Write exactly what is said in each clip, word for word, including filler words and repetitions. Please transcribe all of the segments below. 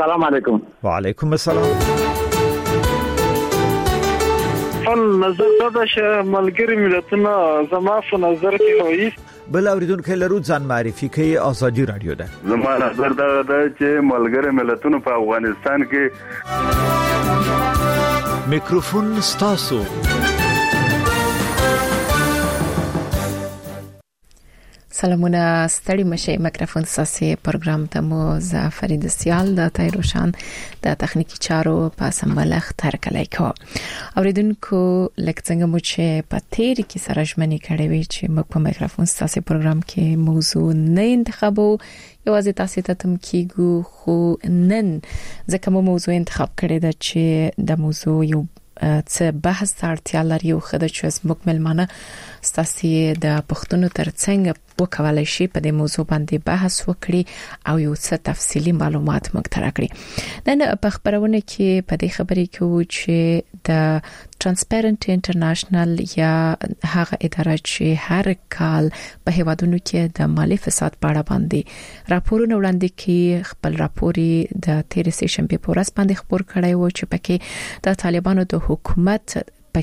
السلام علیکم. وعلیکم السلام. فن نظر دا شه ملګری ملتونه زما په نظر کې وایي بل اوریدونکو لرو ځان معرفي کوي ازادي رادیو ده. زما نظر دا ده چې ملګری ملتونه په افغانستان کې میکروفون ستاسو. سلامونه ستړي مشه میکروفون ساسي پروګرام ته مو ز فرید سیال د تایروشان د تخنیکی چارو په سمبلخ تر کلای کو اوریدونکو لکه څنګه مو چې په تیر کې سره ژمنې کړې وي چې موږ په میکروفون ساسي پروګرام کې موضوع نه انتخابو یوازې تاسو ته تم کیګو خو نن ځکه مو موضوع انتخاب کړی دا چې د موضوع یو څه بحث اړتیا لري او خدای چې مکمل معنی ستاسو د پښتون ترڅنګ وکولای شي په دې موضوع باندې بحث وکړي او یو څه تفصیلی معلومات موږ ته راکړي. نن په خبرونه کې په دې خبرې کې و چې د ترانسپیرنټ انټرنیشنل یا هغه اداره چې هر کال په هیوادونو کې د مالی فساد په اړه باندې راپورونه وړاندې کوي، خپل راپوري د تیر سیشن په پورس باندې خبر کړی و چې پکې د طالبانو د حکومت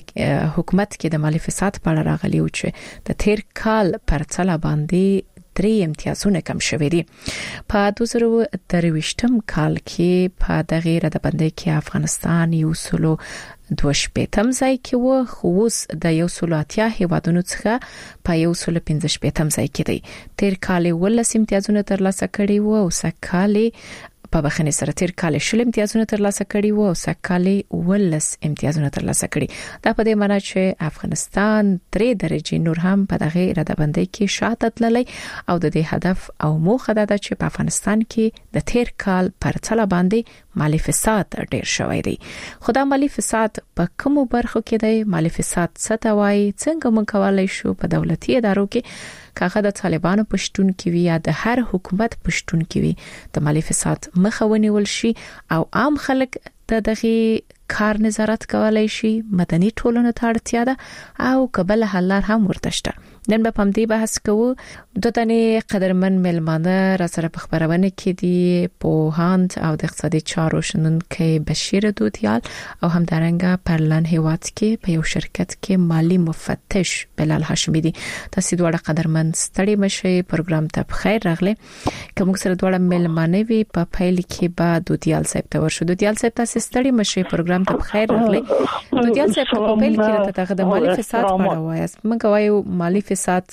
حکومت کې د مالی فساد په اړه راغلی و چې د تیر کال پر څلا باندې درې امتیازونه کم شوې دي. په دوه زره او درویشتم کال کې په دغه ردبندۍ کې افغانستان یو سلو دوه شپېتم ځای کې و، خو اوس د یو سلو اتیا هیوادونو څخه په یو سلو پنځه شپېتم ځای کې دی. تیر کال ولس امتیازونه ترلاسه کړي وو او سکهال په بخنه سره تیر کال شل امتیازونه ترلاسه کړي وو او سکهال ولس امتیازونه ترلاسه کړي. دا په دې معنی چې افغانستان درې درجه نور هم په دغه ردبندۍ کې شاته تللی او د دې هدف او موخه ده چې په افغانستان کې د تیر کال پر څلا باندې مالی فساد ډیر شوی دی. خدا مالی فساد په کومو برخو کې دی؟ مالی فساد څه ته وایي؟ څنګه موږ کولای شو په دولتي ادارو کې کاغه د طالبانو پښتون کې وي یا د هر حکومت پښتون کې وي د مالی فساد مخه ونیول شي او عام خلک د دغه کار نظارت کولای شي؟ مدني ټولنه ته اړتیا ده او قبل حل هم ورته شته. نن په دې بحث کوو. د تنه قدرمن ملمانه را سره په خبرونه کې دی پوهاند او د اقتصادي چارو شنونکي بشیر دودیال او همدارنګه پرلن هیواد کې په یو شرکت کې مالی مفتش بلال هاشمی دی. تاسو دوه قدرمن ستړي مشه پروګرام ته بخیر راغله. کوم سره دوه ملمانه وی په پیل کې بعد دودیال صاحب ته ورشو. دودیال صاحب تاسو ستړي مشه پروګرام ته بخیر راغله. دودیال صاحب په پیل کې ته د مالی فساد په اړه وایي. موږ وایو مالی فساد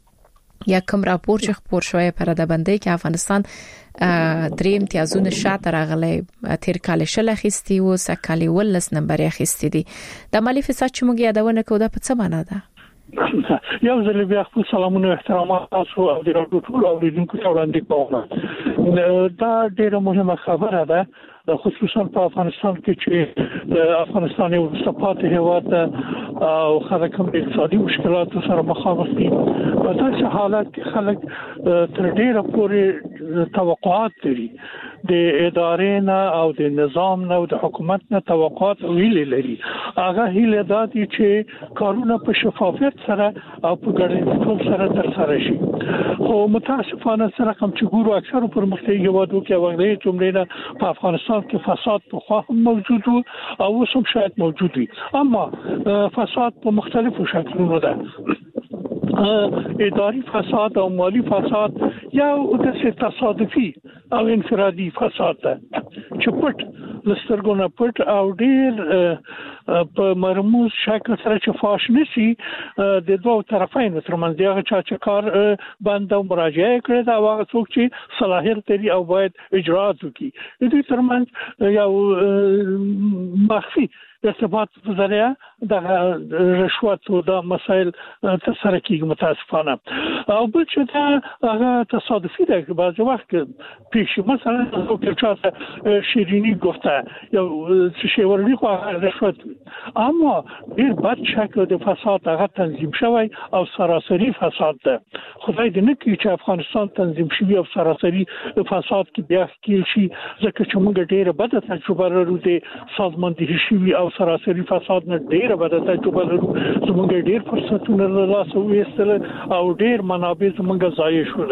یا کوم راپور چې خبر شوی پر د بندۍ کې افغانستان درې امتیازونه شاته راغلي، تیر کال شل اخیستی او سکهال ولس نمبر اخیستی دي. د مالی فساد چې موږ یادونه کوو دا په څه معنی ده؟ یو ځل بیا خپل سلامونه احترامات تاسو او د راډیو ټول اوریدونکو ته وړاندې کوم. دا ډیره مهمه خبره ده خصوصا په افغانستان کې چې د افغانستان یو سپات هیواد او خلک هم اقتصادي مشکلات سره مخامخ دي. په داسې حالت کې خلک تر ډیره پورې توقعات لري د ادارې نه او د نظام نه او د حکومت نه توقعات ویلي لري. هغه هیله ده چې کارونه په شفافیت سره او په ګډون سره ترسره شي. خو متاسفانه سره کوم چې ګورو اکثر پرمختللي هیوادو کې وغوړي جملې په افغانستان کې فساد په خوا هم موجود او اوس هم شاید موجود وي، اما فساد په مختلفو شکلونو ده. اداري فساد او مالی فساد یا د تصادفي او انفرادي فساد ده چې پټ لسترګونه پټ او ډیر په مرموز شکل سره چې فاش نشي د دوه طرفین ترمنځ هغه چې کار باندې مراجعه کړي دا هغه څوک چې صلاحیت لري او باید اجرات وکړي. د دې ترمنځ یو مخفي ارتباط په ذریعہ د رشوت او د مسائل تر سره کېږي متاسفانه. او بل چې دا هغه تصادفي ده که بعض وخت پیش مثلا څوک چاته شیرینی گفته یو څه شی ورني خو رشوت اما ډیر بد شکل د فساد هغه تنظیم شوی او سراسری فساد ده. خدای دې نه کړي چې افغانستان تنظیم شوی او سراسری فساد کې بیا کې شي ځکه چې موږ ډیره بده تجربه لرو د سازماندهي شوی او سراسری فساد نه ډیره بده تجربه لرو. زموږ ډیر فرصتونه له لاسه وېستل او ډیر منابع زموږ ضایع شول.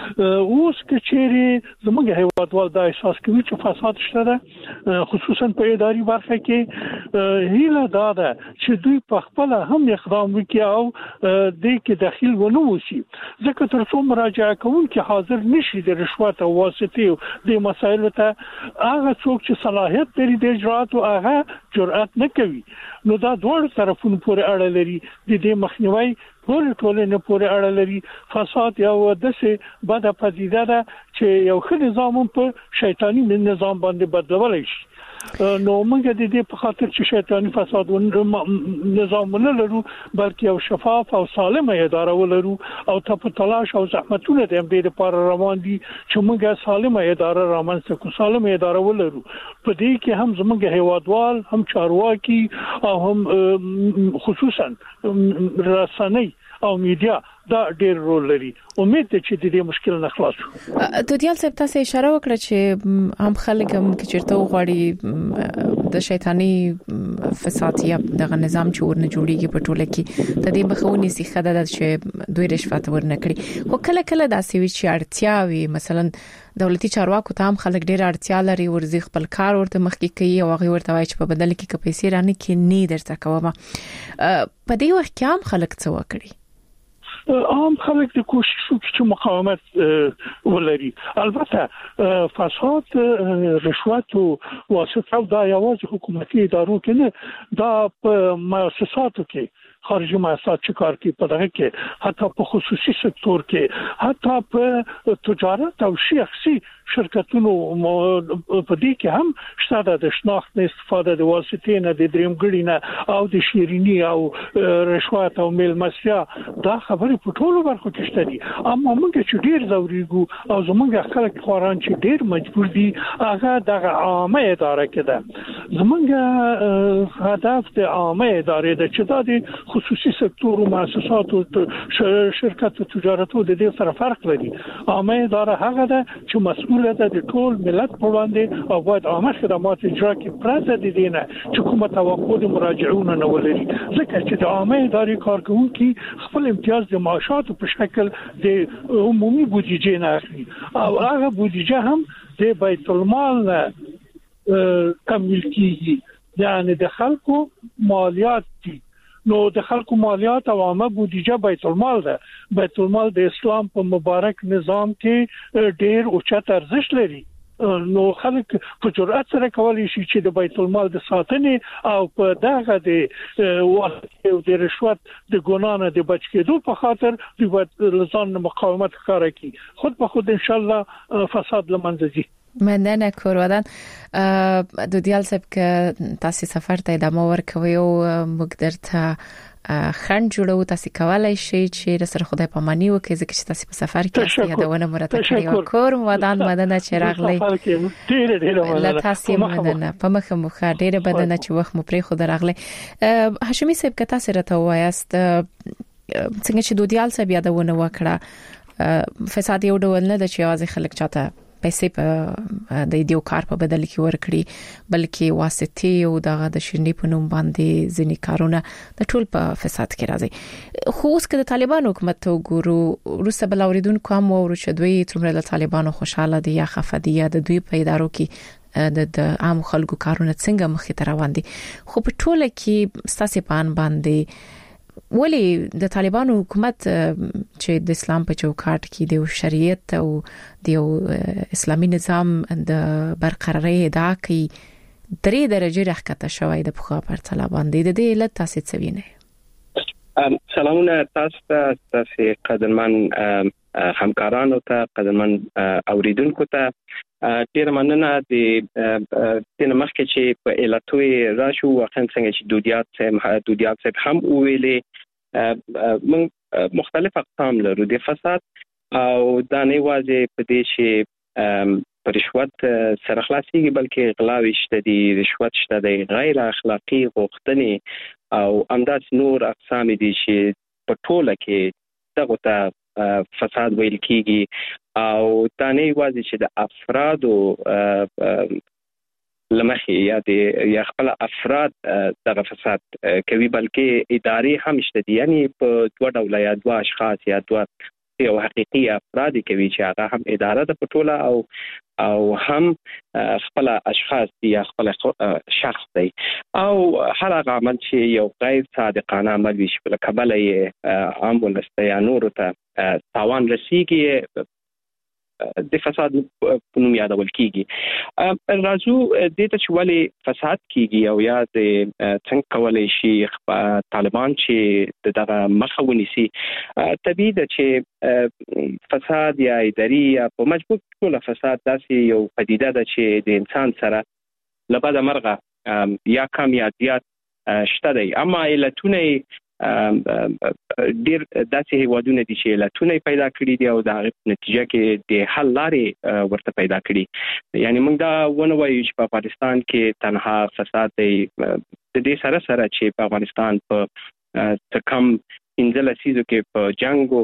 اوس کې چیرې زموږ هیوادوال دا احساس کوي چې فساد شته ده خصوصا په اداري برخه کې هیله دا ده چې دوی په خپل هم اقدام وکړي او د کې داخل ونه وشي ځکه تر څو مراجعه کوونکي حاضر نشي د رشوت او واسطې د مسایلو ته هغه څوک چې صلاحیت لري د اجرات او هغه جرأت نه کوي. نو دا دوه طرفونو پورې اړه لري. د دې مخنیوي ټول ټولنه پورې اړه لري. فساد یو داسې بده پدیده ده چې یو ښه نظام په شیطانی نظام باندې بدلولای شي. نو موږ د دې په خاطر چې شیطانی فساد نظام نه لرو بلکې یو شفاف او سالمه اداره ولرو او ته تلاش او زحمتونه د دې لپاره روان دي چې موږ سالمه اداره رامنځته کو سالمه اداره ولرو. په دې کې هم زموږ هیوادوال هم چارواکي او هم خصوصا رسنۍ او میډیا دا ډېر رول لري. امید ده چې د دې مشکل نه خلاص شو. دودیال صاحب تاسو اشاره وکړه چې هم خلک هم چې چیرته غواړي د شیطانی فساد یا د نظام چې ورنه جوړیږي په ټوله کې د دې مخاوني سي خدای د چې دوی رشوت ورنه کړی. خو کله کله داسې وي چې اړتیا وي مثلا دولتي چارواکو ته هم خلک ډېر اړتیا لري ورزي خپل کار ورته مخکې کوي او هغه ورته وایي چې په بدل کې پیسې رانه کې نه درته کومه. په دې وخت کې هم خلک څه وکړي؟ عام خلک د کوشش وکړي چې مقاومت ولري. البته فساد رشوت او واسطه دا یوازې حکومتي ادارو کې نه دا په مؤسساتو کې خارجي مؤسسات چې کار کوي په دغه کې حتی په خصوصي سکتور کې حتی په تجارت او شخصي شرکتونو په دې کې هم شته د شناخت نه استفاده د واسطې نه د درېمګړي نه او د شیرینی او رشوت او میل مسیا دا خبرې په ټولو برخو کې شته دي. اما موږ چې ډیر زوريګو او زموږ خلک خوران چې ډیر مجبور دي هغه د عامه اداره کې ده. زموږ هدف د عامه ادارې د چې د خصوصي سکتور او مؤسسات او شرکت تجارتو د دې سره فرق لري. عامه اداره هغه ده چې مسؤل ده د ټول ملت په وړاندې او باید عامه خدمات اجرا کړي پرته د دې نه چې کومه توقع د مراجعونو نه ولري. ځکه چې د عامه ادارې کارکونکي خپل امتیاز د معاشاتو په شکل د عمومي بودیجې نه اخلي او هغه بودیجه هم د بیت المال نه تمویل کیږي یعنی د خلکو مالیات دي. نو د خلکو مالیات او عامه بودیجه بیت المال ده. بیت المال د اسلام په مبارک نظام کې ډېر اوچت ارزښت لري. نو خلک په جرأت سره کولی شي چې د بیت المال د ساتنې او په دغه د واسطې او د رشوت د ګناه د بچ کېدو په خاطر د لزان مقاومت کار کوي. خود به خود ان شاء الله فساد لمنځه ځي. مننه کورودان. دودیال صاحب که تاسو سفر ته ادامه ورکوي او موږ درته خند جوړو تاسو کولای شئ چې سره خدای پامانی وکړي ځکه چې تاسو په سفر کې یادونه مرته کړی او کور ودان مدنه چې راغلی ډېر ډېر مننه تاسو مدنه په مخه مخه ډېر بدنه چې وخت مو پرې خو راغلی. هاشمي صاحب که تاسو راته وایاست څنګه چې دودیال صاحب یادونه وکړه فساد یو ډول نه د چې یوازې خلک چاته پیسې په د دې کار په بدل کې ورکړي بلکې واسطې او دغه د شنی په نوم باندې ځینی کارونه د ټول په فساد کې راځي. خو اوس که د طالبان حکومت ته وګورو روسه بلاوریدونکو هم ورو چې دوی څومره له طالبانو خوشاله دي یا خفه دي یا د دوی په ادارو کې د عام خلکو کارونه څنګه مخې ته روان دي. خو په ټوله کې ستاسو پان باندې ولی د طالبانو حکومت چې د اسلام په چوکاټ کې د شریعت او د اسلامي نظام د برقرارۍ ادعا کوي درې درجه راکته شوی د پخوا پر طالبان د دې علت تاسو څه وینئ؟ سلامونه تاسو ته تاسو قدرمن همکارانو ته قدرمن اوریدونکو ته ډیر مننه د تن مخکې چې په علتوي راشو واقعا څنګه چې دودیات صاحب دودیات صاحب هم ویلې من مختلف اقسام لرو د فساد او دا نه واځي په دې چې پر رشوت سره خلاصيږي بلکې غلاوي شته دي رشوت شته دي غیر اخلاقی غوښتنې او انداز نور اقسام دي چې په ټوله کې دغه ته فساد ویل کیږي او تانه واځي چې د افرادو لمخي یا د یا خپل افراد دغه فساد کوي بلکې ادارې هم شته دي یعنی په دوه ډول یا دوه اشخاص یا دوه یو حقيقي افراد کوي چې هغه هم اداره د پټوله او او هم خپل اشخاص دي یا خپل شخص دی او هر هغه عمل چې یو غیر صادقانه عمل وي چې په قبل یې عام ولسته یا نور ته تاوان رسیږي د فساد په نوم یادول کیږي راځو د دې چې ولې فساد کیږي او یا د څنګه کولای شي طالبان چې دغه مخه ونیسي طبيعي ده چې فساد یا اداري یا په مجموع ټول فساد داسې یو پدیده ده چې د انسان سره لبد مرغه یا کم یا زیات شته دی اما علتونه ډیر داسې هیوادونه دي چې علتونه پیدا کړي دي او د هغې نتیجه کې د حل لارې ورته پیدا کړي یعنی موږ دا ونه وایو چې په افغانستان کې تنها فساد دی د دې سره سره چې په افغانستان په تکم انځل سیزو کې په جنگو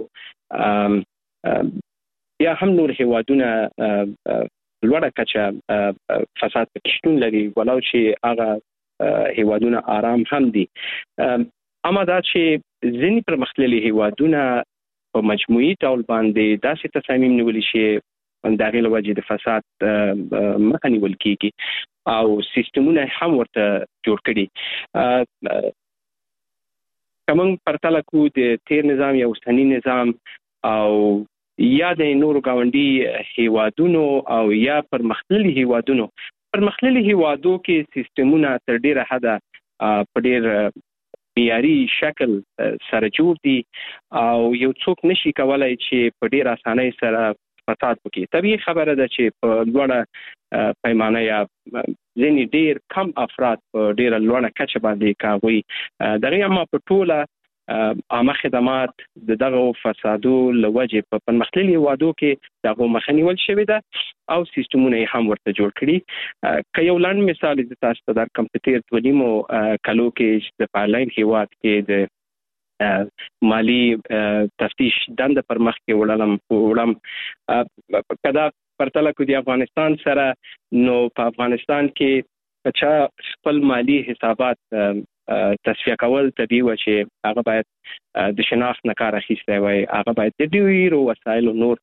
یا هم نور هیوادونه لوړه کچه فساد پکې شتون لري ولو چې هغه هیوادونه آرام هم دي اما دا چې ځینې پرمختللي هیوادونه په مجموعي ډول باندې داسې تصامیم نیولي چې د هغې له وجې د فساد مخه نیول کېږي او سیستمونه هم ورته جوړ کړي که موږ پرتله کړو د تیر نظام یا اوسني نظام او یا د نورو ګاونډي هیوادونو او یا پرمختللي هیوادونو پرمختللي هیوادو کې سیستمونه تر ډېره حده په ډېر معیاري شکل سره جوړ دي او یو څوک نشي کولای چې په ډیر اسانۍ سره فساد وکړي طبيعي خبره ده چې په لوړه پیمانه یا ځینې ډیر کم افراد په ډیر لوړه کچه باندې کاوي دغه اما په ټوله عامه خدمات دغه فسادو لوجه په پرمختللي هیوادو کې دغه مخنیول شوی ده او سیستمونه هم ورته جوړ کړي که یو لاند مثال د تاسو ته در کمپیوټر ونیمو کلو کې د پایلاین هیواد کې د مالی تفتیش دند پر مخ کې وړم وړم کدا پرتله کو د افغانستان سره نو په افغانستان کې چې خپل مالی حسابات تصفیه کول طبيعي و چې هغه باید د شناخت نه کار اخیستی وای هغه باید د ډیرو وسایل او نور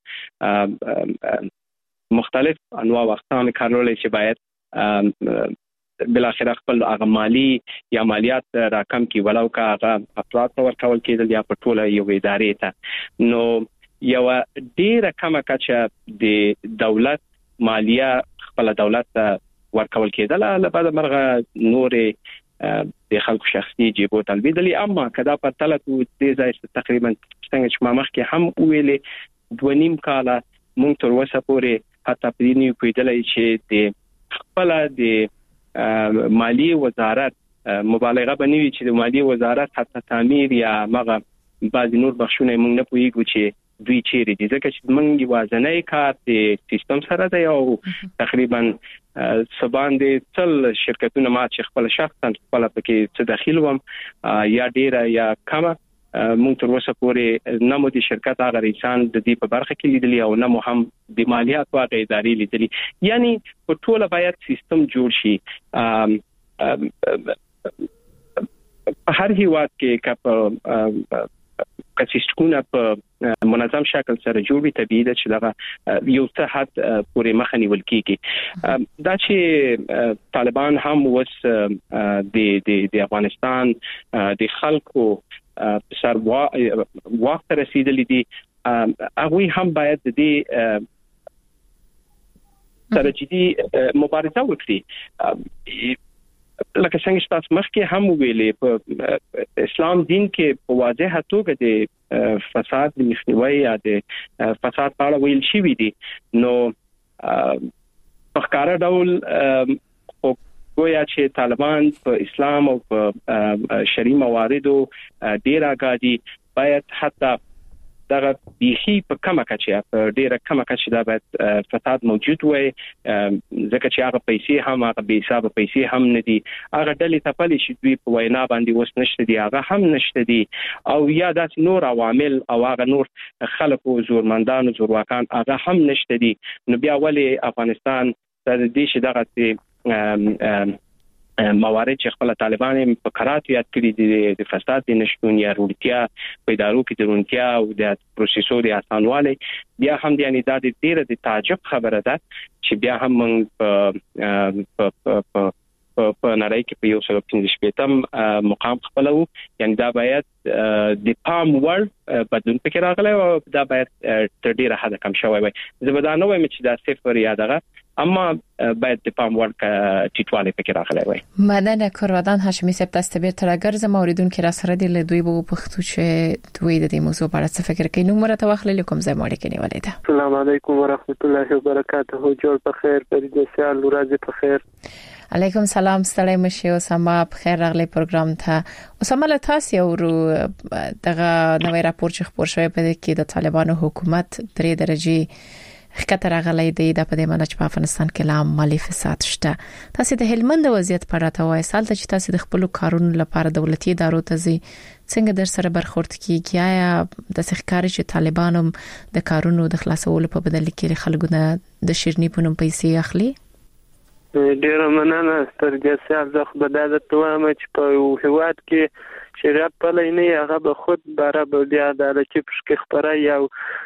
مختلف انواع او اقسام کارولې چې باید بل اخر خپل هغه مالی یا مالیات راکم کی ولو کا هغه افراد ته ورکول کېدل یا په ټوله یو ادارې ته نو یو ډیره کمه کچه د دولت مالیه خپل دولت ته ورکول کېدل لپاره مرغه نورې د خلکو شخصي جيبو تلبیدلی اما کدا په تلکو د ځای تقریبا څنګه چې ما مخکې هم ویلې دوه نیم کاله مونږ تر اوسه پورې حتی په دې نیو کېدلای چې د خپل د مالی وزارت مبالغه بنوي چې د مالی وزارت حتی تعمیر یا مغه بعض نور بخښونه مونږ نه پوهیږو چې دوی چیرې دي ځکه چې موږ وازنې کار د سیستم سره دی او تقریبا سبان دي څل شرکتونه ما چې خپل شخصا خپل پکې څه داخل وم یا ډیره یا کمه مونږ تر اوسه پورې نه مو د شرکت هغه رئیسان د دې په برخه کې لیدلی او نه مو هم د مالیات او ادارې لیدلی یعنی په ټوله باید سیستم جوړ شي هر هیواد کې کپ کسیستونه په منظم شکل سره جوړ وي طبيعي ده چې دا یو څه حد پورې مخه نیول کیږي دا چې طالبان هم وس د د افغانستان د خلکو سر وخت رسیدلی دي هغه هم باید د دې سره جدي مبارزه وکړي لکه څنګه چې تاسو مخکې هم ویلې په اسلام دین کې په واضحه توګه د فساد مخنیوي یا د فساد په اړه ویل شوی دي نو په ښکاره ډول خو گویا چې طالبان په اسلام او په شرعي مواردو ډیر آګادي باید حتی دا بيخي په کومه کچه په ډیره کومه کچه دا باید فساد موجود وي ځکه چې هغه پیسې هم هغه به حساب پیسې هم نه دي هغه ډلې تپلې چې دوی په وینا باندې وس نشته دي هغه هم نشته دي او یا داس نور عوامل او هغه نور خلکو زورمندانو زورواکان هغه هم نشته دي نو بیا ولې افغانستان د دې چې دغه موارد چې خپل طالبان په قرات یاد کړی دي د فساد د نشټون یا روړتیا په ادارو کې درونتیا او د پروسیسو د اسانوالي بیا هم د یعنی د ډیره د تعجب خبره ده چې بیا هم په په په نړۍ کې په یو سل پنځه شپږم مقام خپلو یعنی دا باید د پام ور بدون فکر راغلی او دا باید تر ډیره حد کم شوی وي زبدا نو وایم چې دا صفر یا دغه اما باید د پام ور ټیټواله فکر راغلی وي مدن کورودان هاشمی سپ تستبیر ترګر زما اوریدون کې را سره دی له دوی بو پختو چې دوی د دې موضوع په اړه څه فکر کوي نو مرته واخلې کوم ځای مړ کې نیولې ده السلام علیکم ورحمت الله وبرکاته جوړ په خیر فرید سیال ورځ په خیر علیکم سلام ستړی مشه او سما په خیر راغلی پروګرام ته اوسمه له تاسو یو دغه نوې راپور چې خبر شوی په دې کې د طالبانو حکومت درې درجه خطر راغلی دی د په دې معنی چې په افغانستان کې لام مالی فساد شته تاسو د هلمند وضعیت په اړه توای سال ته چې تاسو د خپل کارونو لپاره دولتي ادارو ته ځي څنګه در سره برخورد کیږي یا د سخکاري چې طالبانو د کارونو د خلاصولو په بدل کې خلکو نه د شیرنی پونم پیسې اخلي ډیره مننه سترګې سیال زه خو به دا درته وایم چې په یو هېواد کې شریعت پلی نه هغه به خود باره به بیا عدالتي پشکې خپره یا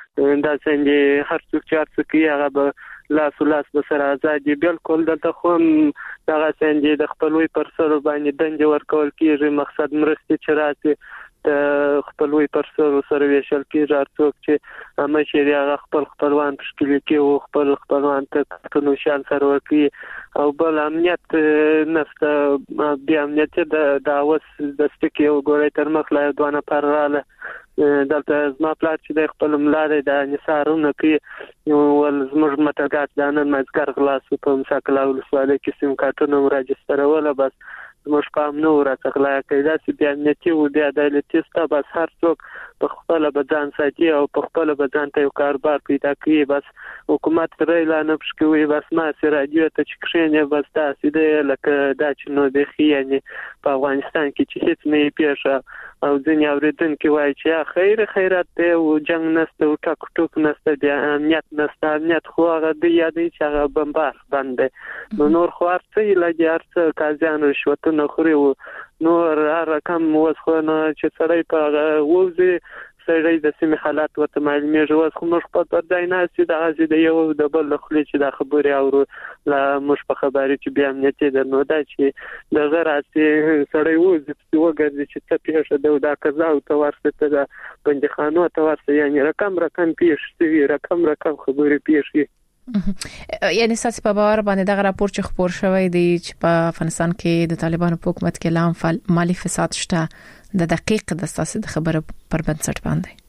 داسې هر څوک چې هر څه کوي هغه به لاس و لاس به سره ازاد وي بلکل دلته خو هم دغسې د خپلوي پر سر باندې دندې ورکول کېږي مقصد مرستې چې راسي د خپلوي پر سر سره ویشل کېږي هر څوک چې مشر هغه خپل خپلوان تشکیل کوي او خپل خپلوان ته کتنو شان سره ورکوي او بل امنیت نفته بیا امنیت د داوس د سټکی او ګورې تر مخ لا دوه نفر رااله دلته زما پلار چې د خپل ملاره د نثارونه کوي ول زموږ متګات د نن مزګر خلاص په مساکلا ولسواله کې سیم کارتونه راجسترول بس زموږ پام نو راڅخلا کېدا چې بیا امنیتي او د عدالتي ستا بس هر څوک په خپل بدن ساتي او په خپل بدن ته یو کاربار پیدا کوي بس حکومت رې لا نه پښکوي بس ما سره راځي ته چې کښینه بس تاسو دې لکه دا چې نو د خیانه په افغانستان کې چې هیڅ نه پیښه او ځینې اوریدونکو وایي چې خیر خیرات ته او جنگ نسته او ټاک ټوک نسته د امنیت نسته امنیت خو هغه د یادې چې هغه بمبار باندې نو نور خو ارڅې لګي ارڅ کازیان رشوت نه خوري نور رقم وسخونه چې سړی په ووزي سړی د سیمې حالات ورته معلومیږي اوس خو موږ په پردای نه سي د غزي د یو د بل خپل چې د خبري او لا موږ په خبري چې بیا امنیتي د نو دا چې د غراسي سړی ووزي چې وګرځي چې څه پیښه ده دا قضا او تورسته ده بندخانو تورسته یعنی رقم رقم پیښ رقم رقم خبري پیښ یعنی ساسي په باور باندې دا راپور چې خبر شوی دی چې په افغانستان کې د طالبانو په حکومت کې لام مالی فساد شته د دقیق د ساسي د خبره پر بنسټ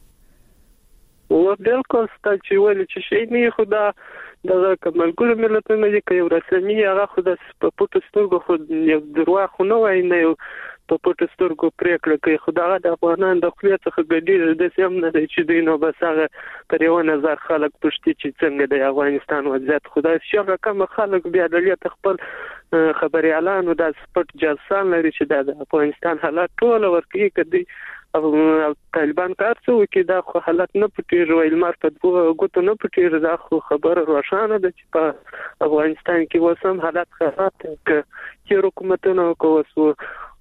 باندې او بالکل ستاسو چې ولې چې شي نه خدا دغه کمالګور ملتونه چې یو رسمي هغه خو د پټو سترګو خو یو دروا خو نه وای نه په پټو سترګو پریکړه کوي خدای د افغانان د خپل څخه ګډیر د سیم نه چې دینو بس هغه پر یو نظر خلک پښتي چې څنګه د افغانستان وضعیت خدای شغه کوم خلک بیا د لیت خپل خبري اعلان او د سپورت جلسان لري چې د افغانستان حالات ټول ورکی کدي او طالبان کار څه وکي دا خو حالت نه پټیږي ویل مار په دغه غوته نه پټیږي دا خو خبره روښانه ده چې په افغانستان کې وسم حالت خراب دي چې حکومتونه کوسو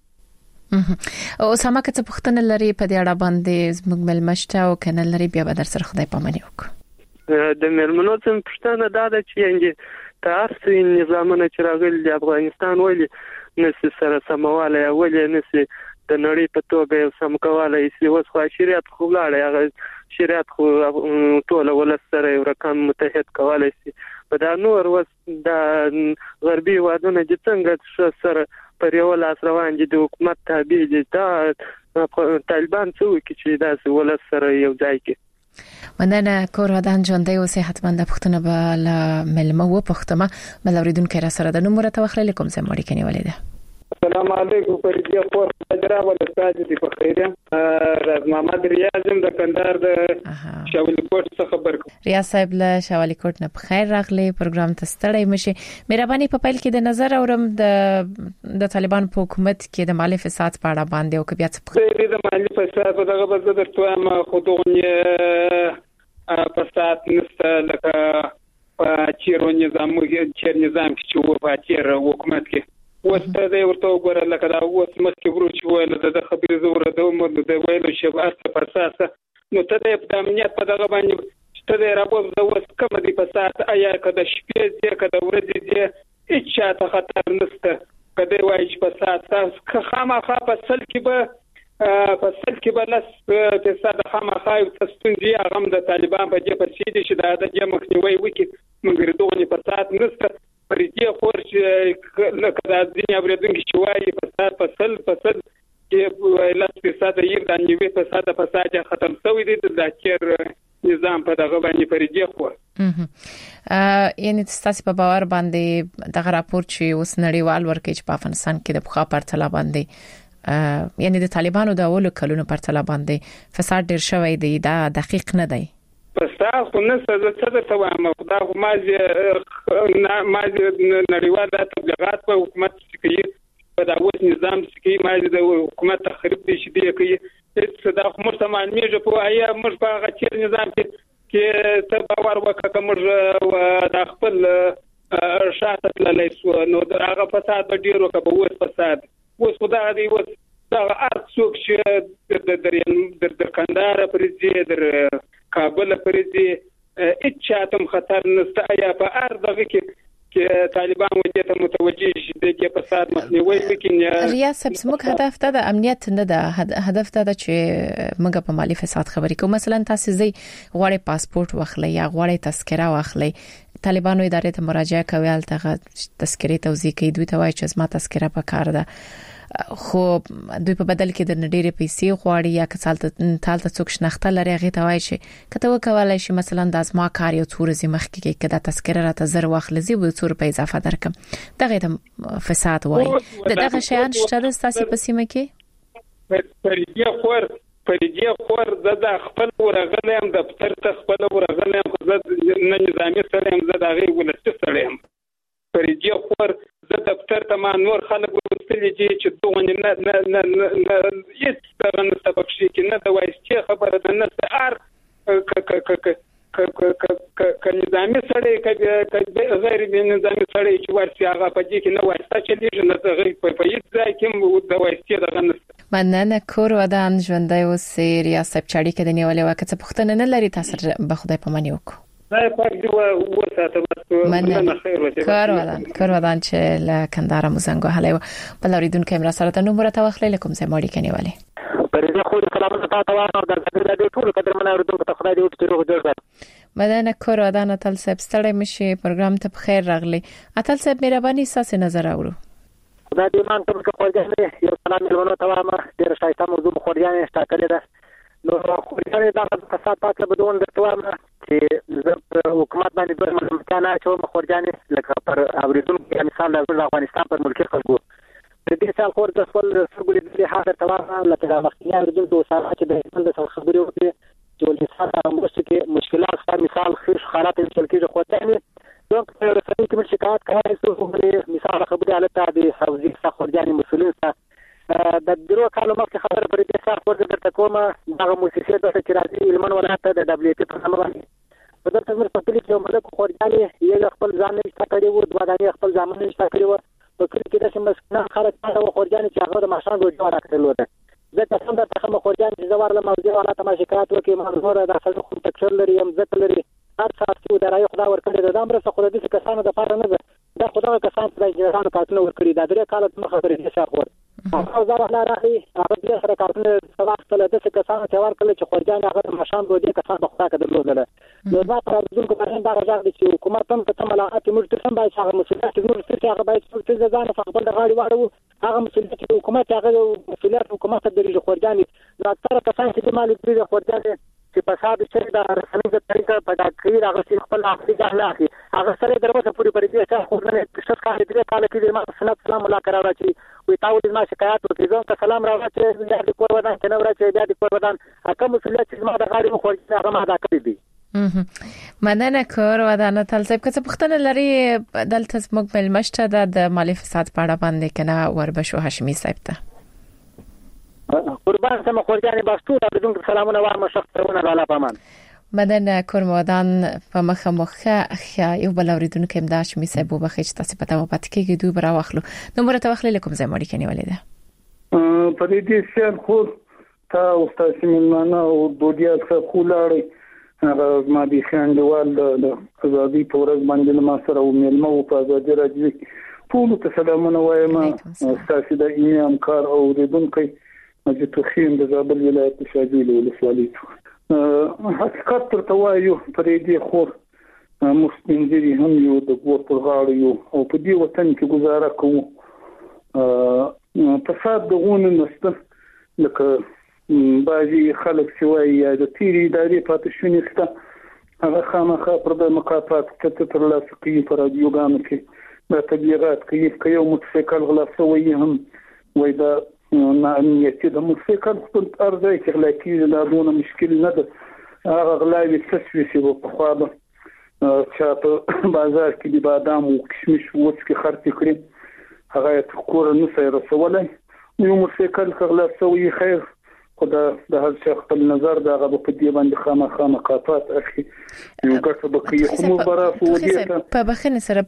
او سما که څه پښتنه لري په دې اړه باندې زموږ ملمشته او کنه لري بیا به در سره خدای پامنی وکړو د ملمنو څخه پښتنه دا ده چې یعنی تاسو نظامونه چې راغلي د افغانستان ولې نس سره سمواله ولې نس د نړۍ په توګه یو سم کولای شي اوس خو شریعت خو لاړ هغه شریعت خو ټول ولس سره یو رقم متحد کولای شي په دا نور وس د غربي وادونه چې څنګه سره پر یو لاس روان دي د حکومت تابع دي دا طالبان څو کې چې دا ولس سره یو ځای کې مننه کورادان ژوندۍ او صحتمند پښتون به له ملمو و پښتمه ملوریدون کې را سره د نمبر توخل کوم سم وړي کني ولیده السلام علیکم فريدي خور حجره ولستاج دي په خیره راز محمد ریاضم د کندهار د شاولی کوټ څخه خبر کوم. ریاض صاحب له شاولی کوټ نه په خیر راغلی پروګرام ته ستړی مشه. مهرباني په پیل کې د نظر اورم د د طالبان په حکومت کې د مالی فساد په اړه باندې او بیا څه د مالی فساد په دغه بس درته ما خودونه فساد نسته لکه په چیرو نظام چیر نظام چې و په چیر حکومت کې وسته دی ورته وګوره لکه دا اوس مخکې وروچ ویل د خبرې زوره د عمر د ویلو شباسته فساد نو ته د امنیت په دغه باندې ته د راپور د اوس کوم دی فساد آیا کده شپې دې کده ورځې دې هیڅ ته خطر نشته کده وایي چې فساد تاسو خامخا په سل کې به په سل کې به لاس فساد خامخا یو تستنجي هغه د طالبان په دې په سیدي چې دا د جمع کوي وکي مګر دغه فساد نشته فريدي خور چې لکه د دنیا بریدونکو چې وایي فساد فصل فصل چې لاس فساد یې د نیوي فساد فساد ختم شوی دی د چیر نظام په دغه باندې فريدي خور ا یعنی تاسو په باور باندې دغه راپور چې اوس نړیوال ورکه چې په افغانستان کې د بخا پرتله باندې یعنی د طالبانو د اولو کلونو پرتله باندې فساد ډیر شوی دی دا دقیق نه دی. پستا خو نه څه څه درته وایم خدا خو مازه مازه نړیوال د تبلیغات په حکومت کې په داوود نظام کې مازه د حکومت تخریب دي چې دی کوي هیڅ دا خو مرته معنیږي په آیا موږ په هغه چیر نظام کې کې ته باور وکړه موږ د خپل شاته تللی سو نو هغه فساد ډیرو کبه وس فساد وس خدای دی وس دا ارڅ څوک چې د د کندهار پرځي در کابل پرځي اچاتم خطر نشته آیا په ار دغه کې چې طالبان وجه ته متوجي شي د فساد مخنیوي وکړي. ریاست سمک هدف ته د امنیت نه ده هدف ته چې موږ په مالی فساد خبرې کوو. مثلا تاسو زی غواړي پاسپورت واخلي یا غواړي تذکره واخلي طالبانو ادارې ته مراجعه کوي الته تذکره توزیع کوي دوی ته وایي چې زما تذکره په کار ده خو دوی په بدل کې د نډيري پیسې غواړي یا کڅالته تالته څوک شنخته لري هغه ته وایي چې کته وکولای شي مثلا د ازما کار یو څور زمخ کې کده تذکره را ته زر واخلزي و څور په اضافه درکم دغه ته فساد وایي دغه شیان شته د تاسو په سیمه کې فريدي خور فريدي خور د خپل ورغلم د دفتر ته خپل ورغلم خو نه نظامی سره هم زه دغه ولست سره هم فريدي خور د دفتر ته ما نور خلک ورستلي چې دوه نه نه نه نه هیڅ څنګه نستبق شي کې نه دا وایي خبره ده نه ار ک ک ک ک ک ک نظامی سره ک غیر نظامی سره چې ورسي هغه په دې کې نه وایسته چې دې نه غیر په هیڅ ځای کې دا وایي دغه نه مننه کور ودان ژوندۍ اوسې ریاست چاړي کې د نیولې وخت پښتنه نه لري تاسو به خدای په مانی وکړو. نه پاک دی و وساته مننه کار ودان کار ودان چې له کندهار مزنګو هلای په لوریدونکو امر سره ته نو مرته واخلې لکم زه ماړي کني والي پرېږه خو سلامونه تاسو ته او د دې ټول قدر منه ورته ته خدای دې وکړي روغ جوړ مدنه کور ودان تل سب ستړی مشي پروګرام ته بخیر راغلی اتل صاحب مهرباني ساسه نظر اورو خدای دې مان ته کوجه یو سلام ورونه ته ما ډیر شایسته موضوع خوريان شتاکلې ده نو خوريان دا فساد پاتله بدون درته ما چې حکومت باندې د ملکانه چې خوريان لکه پر اوریدونکو مثال د افغانستان پر ملکی خلکو د دې سال خور د خپل سرګړي د حاضر تمام لکه د مخکینه اوریدونکو سره چې د خپل خبرې وکړي چې ولې سره مشکل مشکلات خپل مثال خیر حالات مثال کې خوريان دونك رسالة كمان شكايات كهاي سوق مثال خبري على تابي حوزي سخر جاني مسؤولين سا بدرو كانوا ما في خبر بريد ساخر فرد تكوما بعض مؤسسات ده كرازي المن ولا هذا دبليو تي برنامج بدر تمر فكري يوم ملك خور جاني يلا خپل ځان اشتاقري و دواداني خپل ځامن اشتاقري و فکر کې د مسکنه خرج او خور جاني چې هغه د ماشان روزه راکړل وته ځکه څنګه د خمه خور جاني چې زوار له موضوع ولا تما شکایت وکي منظور د خلکو خپل تکشر لري هم ځکه لري هر څه چې د رايو خدا ورکړي د امر څخه خو د دې کسانو د پاره نه ده دا خدای کسان چې د جنرالو کارتونه ورکړي دا درې کال د مخه پرې نشه خور او زه راځه راځي هغه دې سره کارتونه سبا خپل د څه کسانو چې ورکړي چې خورجان هغه مشان دوی کسان په خدا کې درلودل نو دا پر ځل کو باندې دا راځي چې حکومت هم ته ملاقات موږ ته هم باید هغه مسؤلیت موږ ته هغه باید چې ځان په خپل د غاړي واړو هغه مسؤلیت حکومت هغه مسؤلیت حکومت د لري خورجان دا تر کسان چې مالي د خورجان چې فساد چې د رسنۍ د طریقه په داخلي راغلي خپل اخلي ځاله هغه سره دروازه پوری پرې دي چې خو نه څه کار دي کال کې ما سلام سلام الله کرا راځي وي تاسو ما شکایت وکړئ زه سلام راځي چې د کور ودان کنه راځي د کور ودان کوم مسؤلیت چې ما د غاړي مخ ورته هغه ما ادا کړی دي مننه کور ودان تل څه څه پختنه لري دلته زموږ په مشته د مالی فساد په اړه باندې کنه وربشو هاشمي صاحب ته قربان سم خورجاني باستو د دې سلامونه وامه شخصونه والا پامان مدن کورمودان په مخه مخه خیا یو بل اوریدونکو امداش می صاحب وبخښ تاسو په تاسو پات کې دوی برا واخلو نو مرته واخلې لکم زه مړی کني ولیدا په دې سیل خو تا استاد سیمانه او دودیا څخه کولاړي هغه ما دي خاندوال د ازادي پورز باندې ما سره او ملمو په ازادي راځي ټول ته سلامونه وایم استاد د ایمام کار او اوریدونکو مجید خیم د زابل ولایت شاجیل ولسوالۍ حقیقت تر توایو پرې دی خو مستنجری هم یو د ګور پر غاړه یو او په دې وطن کې گزاره کوو فساد دغونه نسته لکه بعضي خلک چې وایي یا د تیری ادارې پاتې شونې سته هغه خامخا پر د مقاطعات کته تر لاسه کوي پر رادیوګانو کې د تبلیغات کوي که یو موټرسایکل غلا شوی هم وایي دا نه امنیتي د موټرسایکل خپل ارزای چې غلا کېږي دا دونه مشکل نه ده هغه غلاوې تسویسي په خوا ده چې په بازار کې د بادام او کشمش وڅ کې خرڅ کړي هغه کور نه سره رسولای یو موټرسایکل غلا شوی خیر خدا د هر څه خپل نظر دا غو په دې باندې خامخا مقاطعات اخی یو ګټه بقیه خمو برافو ودیته په بخنه سره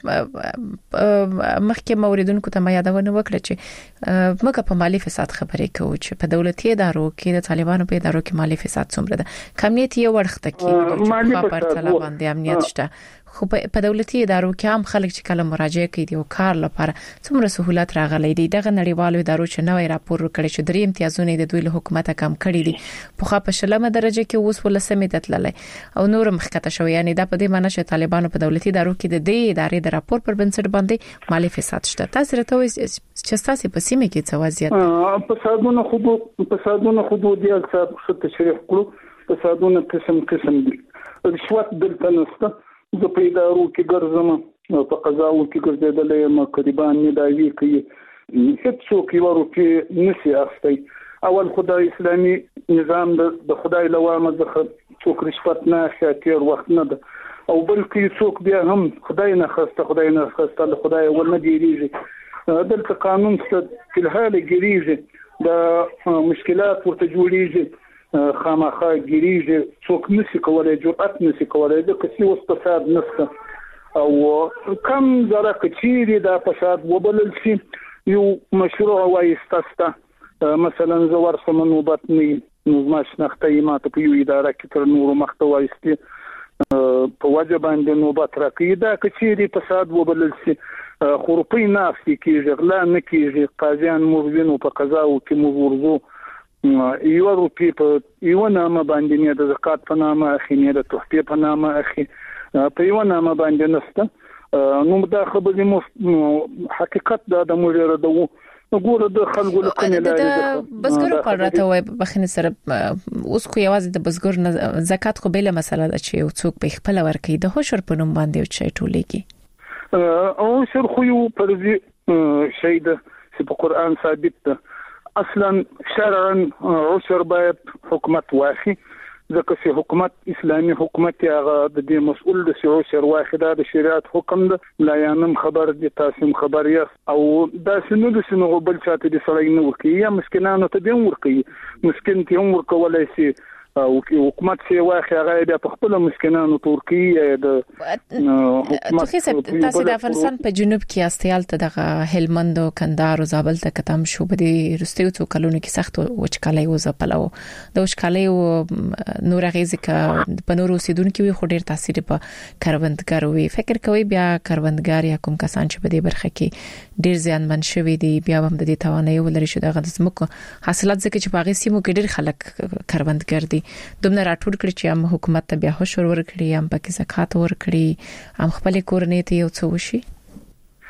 مخکې موریدونکو ته ما یادونه وکړه چې مګه په مالی فساد خبرې کوي چې په دولتي ادارو کې د طالبانو په ادارو کې مالی فساد څومره ده کمیت یو ورخته کې مالی په پرتله باندې امنیت شته خو په دولتي ادارو کې هم خلک چې کله مراجعه کوي او کار لپاره څومره سہولت راغلي دي دغه نړیوالو ادارو چې نوې راپور کړي چې درې امتیازونه د دوی له حکومت کم کړي دي په خا په شلمه درجه کې اوس ولسمه دتللای او نور مخکته شو یعنی دا په دې معنی چې طالبانو په دولتي ادارو کې د دې ادارې د راپور پر بنسټ باندې مالی فساد شته تاسو راته چې تاسو په سیمه کې څه وضعیت فسادونه خو فسادونه خو د یو څه تشریح کړو فسادونه قسم قسم دي رشوت دلته نشته د پیدارو کې ګرځم په قضاو کې ګرځیدلې ما قریبان نه دایي کوي هیڅ څوک یو روپی نشي اخستي اول خدای اسلامي نظام د خدای لوامه ځخه څوک رشوت نه شاتیر وخت نه ده او بلکې څوک بیا هم خدای نه خسته خدای نه خسته له خدای ول نه دیریږي دلته قانون څه په حال ګریږي د مشکلات ورته جوړیږي خامخا ګریږي څوک نشي کولای جرأت نشي کولای د کسي وس فساد نشته او کم زره کچيري د فساد وبلل شي یو مشروع وایستاسته مثلا زور سمنوبت نه نظمش نختې ماته په یو اداره کې تر نور محتوایستي په وجه باندې نوبت راکې دا کچيري فساد وبلل شي خورپي نافي کې غلا نه کېږي قاضیان موږ په قضا او کې موږ ورزو یو روپی په یو نامه باندې نه د زکات په نامه اخی نه د تحفې په نامه اخی په یو نامه باندې نسته نو دا خبرې مو حقیقت دا د مجره دو وګوره د خلکو له کنه لري د بزګرو پر راته وای بخنه سره اوس خو یوازې د بزګر زکات خو بل مسله ده چې یو څوک په خپل ورکې د هوشر په نوم باندې چي ټولېږي او شر خو یو پرځي شی ده چې په قران ثابت ده اصلا شرعا عشر باید حکومت واخی ځکه چې حکومت اسلامي حکومت هغه د دې مسؤل د عشر واخده د شریعت حکم ده لا یانم خبر دي تاسو خبر یې او دا شنو د شنو بل چاته د سړی نه ورکی یا مسکینانو ته دیم ورکی مسکین ته هم ورکولای شي او حکومت سی واخی هغه د خپل مسکینانو ترکیه د حکومت تاسو د افغانستان په جنوب کې استیال ته د هلمند او کندهار او زابل ته کتم شو بده رستیو څو کلونو کې سخت وچکالي او زپلو د وچکالي او نور غیزه ک په نورو سیدونکو وي خو ډیر تاثیر په کروندګر وي فکر کوي بیا کروندګر یا کوم کسان چې په دې برخه کې ډیر زیانمن شوي دي بیا هم د دې توانایي ولري شو د غزمکو حاصلات ځکه چې باغې سیمو کې ډیر خلک کروندګر دي دومره راټول کړی چې هم حکومت ته بیا هوشور ورکړي هم پکې زکات ورکړي هم خپل کورنۍ ته یو څه وشي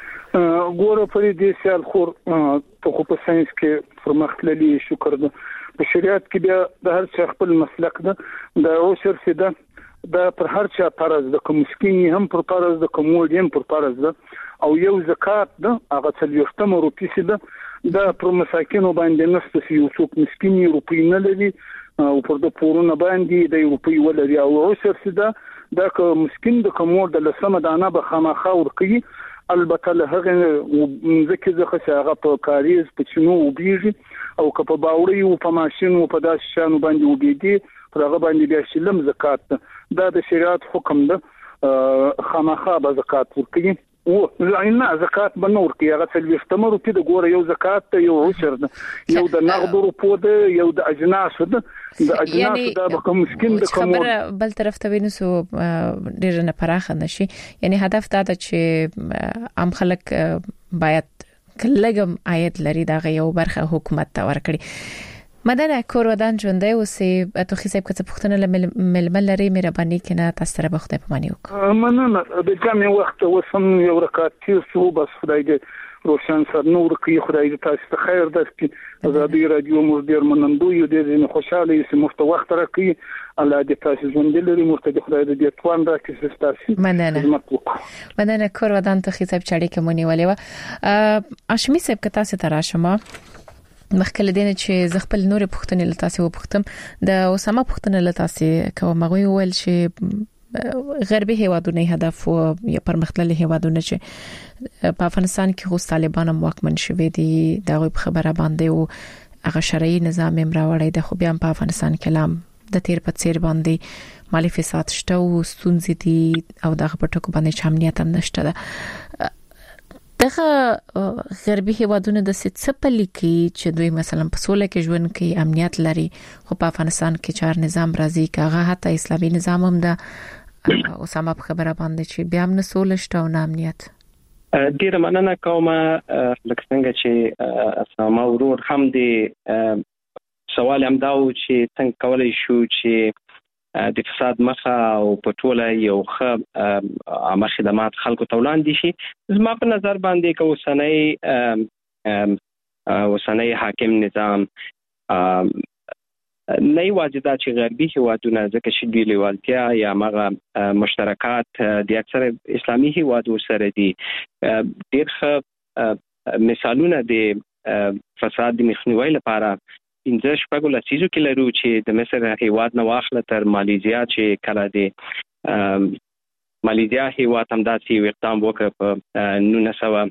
ګوره پرې دې سال خور ته خو په ساينس کې پرمختللي شکر ده په شریعت کې بیا د هر څه خپل مسلک ده د عشر سده دا پر هر چا فرض ده، کوم مسکین هم پر فرض ده، کوم وړ هم پر فرض ده. او یو زکات ده هغه څلوېښتمه روپۍ سده دا پر مساکینو باندې نشته چې یو څوک مسکین روپۍ نه لري او پر د پورونه باندې د روپۍ ولري. او عشر سده دا که مسکین د کومور د لسمه دانه به خامخا ورکوي، البته له هغه ځکه ځکه چې هغه په کاریز په چینو وبېږي او که په باوري او په ماشین او په داسې شانو باندې وبېږي پر هغه باندې بیا شلم زکات ده. دا د شریعت حکم ده، خامخا به زکات ورکوي. او نه زکات به نه ورکوي، هغه څلوېښتمه روپۍ د ګوره یو زکات ده، یو عشر ده، یو د نغدو روپو ده، یو د اجناسو ده. د اجناسو دا به کوم مسکین د کوم خبره بل طرف ته وینسو ډیر نه پراخه نشي. یعنی هدف دا ده چې عام خلک باید کلهګم آیت لري دا یو برخه حکومت ته ورکړي. مدنه کور ودان ژوندۍ اوسې تو خې صاحب کڅ پښتنه ململ لري مهرباني کنه تاسو سره بخته پمانیو مننه. د جامع وخت وسم یو رکعت تیر سو بس خدای دې روشن سر نور کوي، خدای دې تاسو ته خیر درکړي. ازادي رادیو مو ډیر منندوی دې دې خوشاله یې مفت وخت راکړي. الله دې تاسو ژوندۍ لري، مرته خدای دې توان راکړي تاسو. مننه مننه کور ودان ته خې صاحب چاړي کومونی ولې و اشمی صاحب کتا سه تراشمه مخکله دینه چې ز خپل نور پښتنې لتاسي و پښتم د اوسامه پښتنې لتاسي کوم مغوي ول چې غربي هیوادونه هدف او یا پرمختللي هیوادونه چې په افغانستان کې خو طالبان واکمن شوي دي دا خبره باندې او هغه شرعي نظام هم راوړی د خو بیا په افغانستان کې لام د تیر په څیر باندې مالی فساد شته او ستونزې دي او دغه په ټکو باندې چامنیت هم نشته ده. دغه غربي هیوادونه د سپلې کې چې دوی مثلا په سوله کې ژوند کوي، امنیت لري، خو په افغانستان کې چار نظام راځي کاغه حتی اسلامي نظام هم ده اوسامه په خبره باندې چې بیا هم نه سوله شته او نه امنیت. ډیر مننه کوم لکه څنګه چې اسامه ورور هم دي سوال هم دا و چې څنګه کولای شو چې د فساد مخه او په ټوله یو ښه عامه خدمات خلکو ته وړاندې شي. زما په نظر باندې که اوسنی اوسنی حاکم نظام نه یوازې دا چې غربي هیوادونه ځکه چې دوی لیوالتیا یا هغه مشترکات د اکثر اسلامي هیوادو سره دي، ډېر ښه مثالونه د فساد د مخنیوي لپاره انځ شپږو لسیزو کې لرو چې د مصر هیواد نه واخله تر مالیزیا چې کله د مالیزیا هیواد هم داسې اقدام وکړ په نولس سوه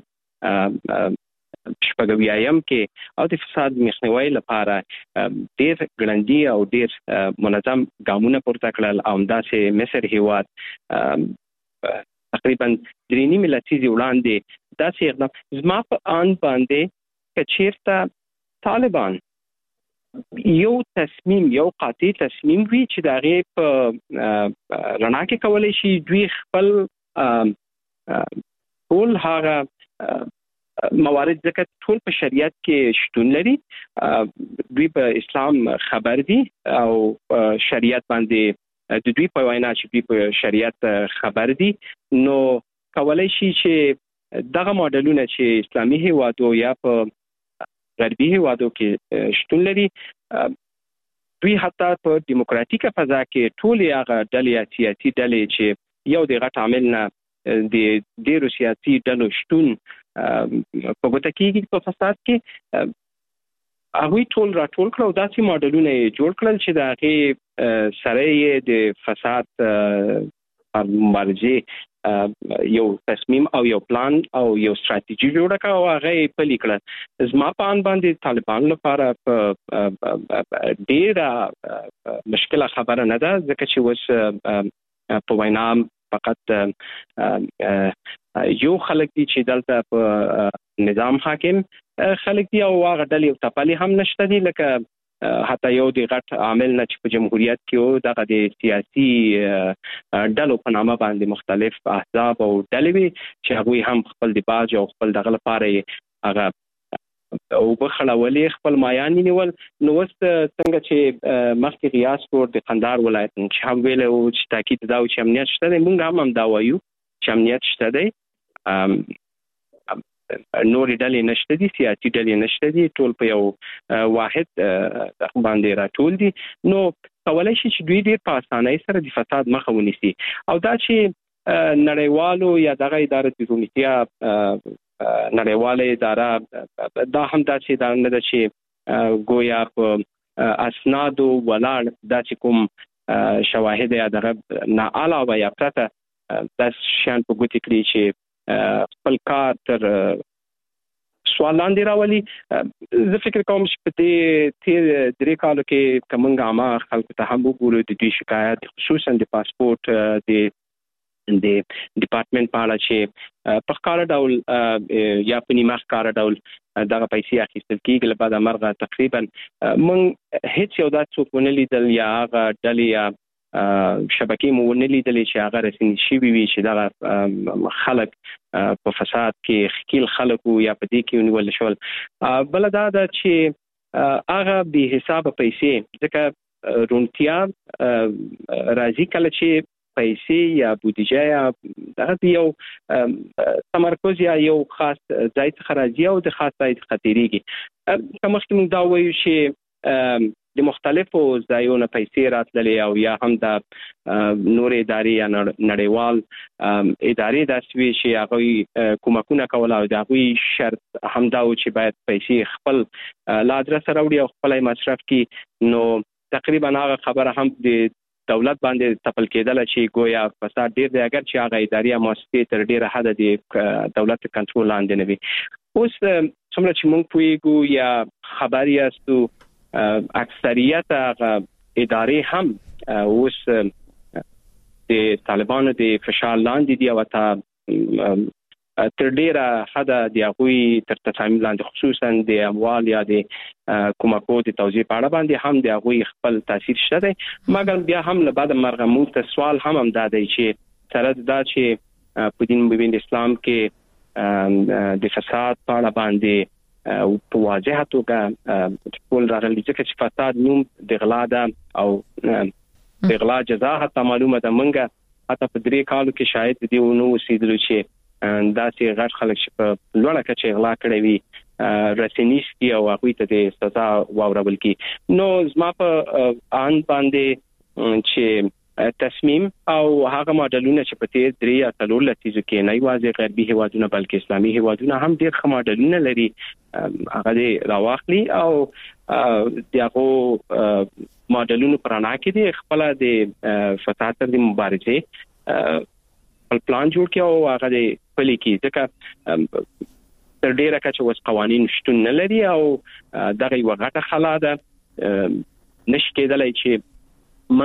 شپږ اویایم کې او د فساد مخنیوي لپاره ډېر ګړندي او ډېر منظم ګامونه پورته کړل او داسې مصر هیواد تقریبا درې نیمې لسیزې وړاندې داسې اقدام زما په آن باندې که چیرته طالبان یو تصمیم یو قاطع تصمیم وی چې دا غي په رڼا کې کولای شي دوی خپل ټول هغه موارد ځکه ټول په شریعت کې شتون لري، دوی په اسلام خبر دي او شریعت باندې د دوی په وینا چې دوی په شریعت خبر دي، نو کولای شي چې دغه ماډلونه چې اسلامي هیوادو یا په غربي هیوادو کې شتون لري دوی حتی په دیموکراتیکه فضا کې ټول هغه ډلې سیاسي ډلې چې یو د غټ عامل نه د ډیرو سیاسي ډلو شتون په ګوته کېږي په فساد کې هغوی ټول راټول کړل او داسې ماډلونه یې جوړ کړل چې د هغې سره یې د فساد پر مبارزې یو تصمیم او یو پلان او یو ستراتیژي جوړه کړه او هغه یې پلي کړه. زما په آن باندې طالبانو لپاره په ډېره مشکله خبره نه ده ځکه چې اوس په وینا فقط یو خلک دي چې دلته په نظام حاکم خلک دي او هغه ډلې او تپلې هم نشته دي، لکه حتی یو د غټ عامل نه چې په جمهوریت کې و دغه د سیاسي ډلو په نامه باندې مختلف احزاب او ډلې وي چې هغوی هم خپل د باج او خپل دغه لپاره هغه او بخړولې خپل مایان نیول. نو اوس څنګه چې مخکې غیاث کور د قندهار ولایت چې هم ویل او چې تاکید دا چې امنیت شته دی، موږ هم هم دا وایو چې امنیت شته دی. نوري ډلې نشته دي، سیاسي ډلې نشته دي، ټول په یو واحد باندې راټول دي. نو کولای شي چې دوی ډېر په اسانۍ سره د فساد مخه ونیسي. او دا چې نړیوالو یا دغه اداره د رومتیا نړیواله اداره دا هم دا چې دا نه ده چې ګویا په اسنادو ولاړ دا چې کوم شواهد یا دغه نه علاوه یا پرته د شان په ګوتې کړی چې خپل کار تر سوال لاندې راولي. زه فکر کوم چې په دې تیر درې کالو کې کومنګ عامه خلکو ته هم وګورو د دوی شکایت خصوصا د پاسپورت د د ډپارټمنټ په اړه چې په ښکاره ډول یا په نیمه ښکاره ډول دغه پیسې اخیستل کېږي. له بعده مرغه تقریبا موږ هیڅ یو داسې څوک ونه لیدل یا هغه ډلې یا شبکې مو ونه لیدلې چې هغه رسمي شوي وي چې دغه خلک په فساد کې ښکیل خلک وو یا په دې کې ونیول شول. بله دا ده چې هغه بې حسابه پیسې، ځکه روڼتیا راځي کله چې پیسې یا بودیجه یا دغه یو تمرکز یا یو خاص ځای څخه راځي او د خاص ځای څخه تیریږي. که مخکې موږ دا وایو چې د مختلفو ځایونو پیسې راتللې او یا هم د نور ادارې یا نړیوال ادارې داسې وي چې هغوی کومکونه کول او د هغوی شرط هم دا و چې باید پیسې خپل له ادرسه راوړي او خپل مصرف کړي. نو تقریبا هغه خبره هم د دولت باندې تپل کېدل چې ګویا فساد ډیر دی اگر چې هغه ادارې او مؤسسې تر ډیره حد د دولت کنټرول لاندې نه وي. اوس څومره چې موږ پوهیږو یا خبر یاستو اکثریت هغه ادارې هم اوس د طالبانو د فشار لاندې دي او تا تر ډیره حد د هغوی تر تصامیم لاندې خصوصا د اموال یا د کومکو د توزیع په اړه باندې هم د هغوی خپل تاثیر شته دی. مګر بیا هم له بعد مرغه موږ ته سوال هم هم دا دی چې سره دا چې په دین مبین اسلام کې د فساد په اړه باندې په واضحه توګه ټول راغلي چې فساد نوم د غلا ده او د غلا جزا حتی معلومه ده. موږ حتی په درې کالو کې شاید د دې ونو وسیدلو چې داسې غټ خلک چې په لوړه کچه غلا کړی وي رسنیستي او هغوی ته د سزا واورول کی. نو زما په آن باندې چې تصمیم او هغه ماډلونه چې په تیر درې یا څلور لسیزو کې نه یوازې غربي هیوادونه بلکې اسلامي هیوادونه هم ډېر ښه ماډلونه لري هغه دې راواخلي او د هغو ماډلونو په رڼا کې دې خپله د فساد سره د مبارزې خپل پلان جوړ کړي او هغه دې پلي کړي. ځکه تر ډیره کچه اوس قوانین شتون نه لري او دغه یوه غټه خلا ده. نشي کېدلی چې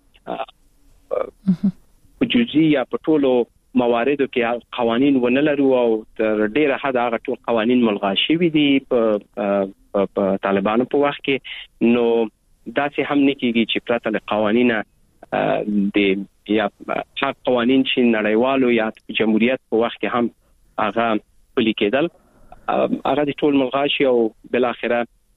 موږ په جزئي یا په ټولو مواردو کې قوانین ونه لرو او تر ډیره حد هغه ټول قوانین ملغا شوي دي په طالبانو په وخت کې. نو داسې هم نه کېږي چې پرته له قوانینه د یا حق قوانین چې نړیوالو یا جمهوریت په وخت کې هم هغه پلي کېدل هغه د ټول ملغا شي او بل اخره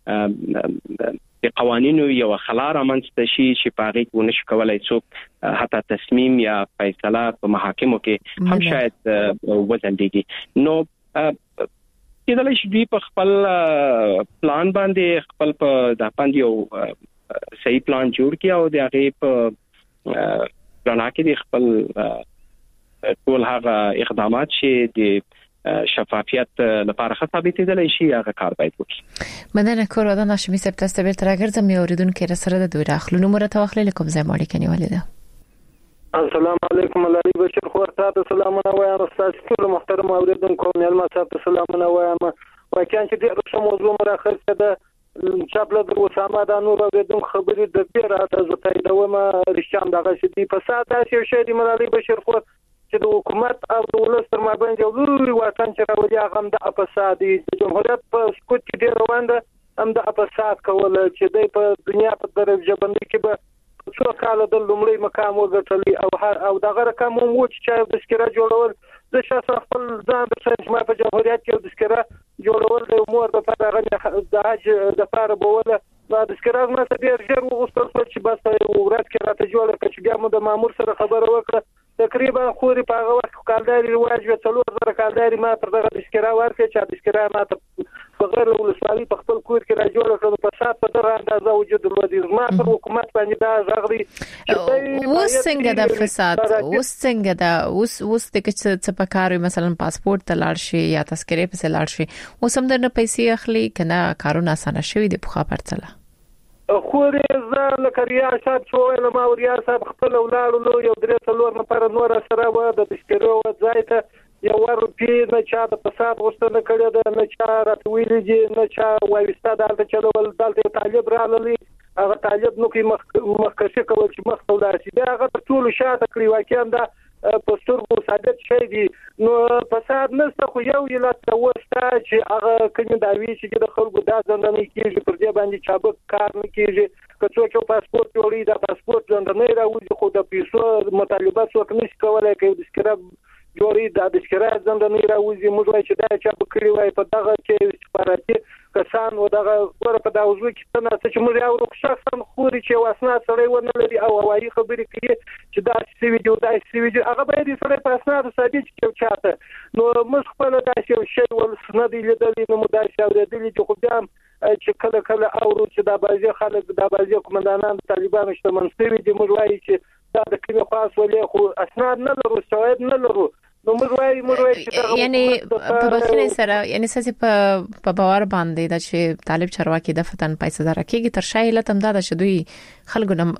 د قوانینو یو خلا رامنځته شي چې په هغه کې ونشي کولای څوک حتی تصمیم یا فیصله په محاکمو کې هم شاید وځنډيږي. نو کېدلای شي دوی په خپل پلان باندې خپل په د باندې یو صحیح پلان جوړ کړي او د هغه په رڼا کې د خپل ټول هغه اقدامات چې د شفافیت لپاره ثابتېدلی شي هغه کار باید وکړي. مننه کورادان هاشمی صاحب تاسو بیرته راګرځم یو اوریدونکو را سره د دوی راخلو نمبر ته واخلې کوم ځای مالک نیولې ده. السلام علیکم علي بشیر خور تاسو سلامونه وایم تاسو ټول محترم اوریدونکو مېلمه تاسو سلامونه وایم واکان چې د رسو موضوع مراخصه ده چاپله د وسامه د نور اوریدونکو خبرې د پیرا تاسو ته دومه رښتیا دغه شدي فساد داسې شی دی علي بشیر خور چې د حکومت او د ولس تر مابین یو لوی واټن چې راولي هغه هم د فساد دی. د جمهوریت په سقوط کې ډېر روان ده هم د فساد کول چې د په دنیا په درجه باندې کې به څو کال د لومړي مقام وګټلی او هر او دغه رقم هم و چې د سکره جوړول د شخص خپل ځان د څنګه په جمهوریت کې د سکره جوړول د امور د لپاره د حج د لپاره بوله د سکره نه ډېر ژر وغوښتل چې بس ورځ کې راته جوړه کړي چې بیا مو د مامور سره خبره وکړه تقریبا خوري په هغه وخت کالداري رواج و څلور زره کالداري ما تر دغه دشکرا ورکړي چې دشکرا ما ته په غیر ولسوالي په خپل کور کې راجوړ کړو په سات په دغه اندازه وجود لري ما پر حکومت باندې دا ژغري اوس څنګه د فساد اوس څنګه دا اوس اوس د څه په کار مثلا پاسپورت ته لاړ شي یا تذکرې په لاړ شي اوس هم درنه پیسې اخلي کنه کارونه اسانه شوی د پخوا پرڅله خوري زه لکه ریاست شوې ما ریاست خپل ولاړو یو درې څلور نفر نور سره و د دشکرو ځای ته یو ور په نه چا د فساد غوښتنه کړې ده نه چا راتویلې دي نه چا وایسته دلته چلول دلته طالب راغلی هغه طالب نو کې مخ مخکشه کول چې مخ ته ورسي دا هغه ټول شاته کړی واکه دا پسترګو ثابت شي دي نو فساد نشته خو یو یلات وسته چې هغه کله دا وی چې د خلکو دا ځندنه کیږي پر دې باندې چابک کار نه کیږي که څوک یو پاسپورت جوړي دا پاسپورت ځندنه راوځي خو د پیسو مطالبات څوک نشي کولای کوي د سکراب جوړي دا د سکراب ځندنه راوځي موږ وایو چې دا چابک کړی وای په دغه کې سپاراتي کسان و دغه ور په داوزو کې څنګه چې موږ یو شخصا خوري چې واسنه سره ونه لري او هوایي خبرې کوي چې دا سی وی دی دا سی وی دی هغه به دې سره په اسناد ثابت کې چاته نو موږ خپل داسې یو شی ول سند لیدلې نو موږ دا شی اورېدلې چې خو بیا چې کله کله اورو چې دا بازي خلک دا بازي کومندانان طالبان شته منستوي دي موږ وایي چې دا د کله خاص ولې خو اسناد نه لرو شواهد نه لرو نو موږ وایي موږ وایي چې یعنی په بخښنې سره یعنی ساسي په په باور باندې دا چې طالب چرواکي د فتن پیسې درکېږي تر شایله تم دا چې دوی خلکو نم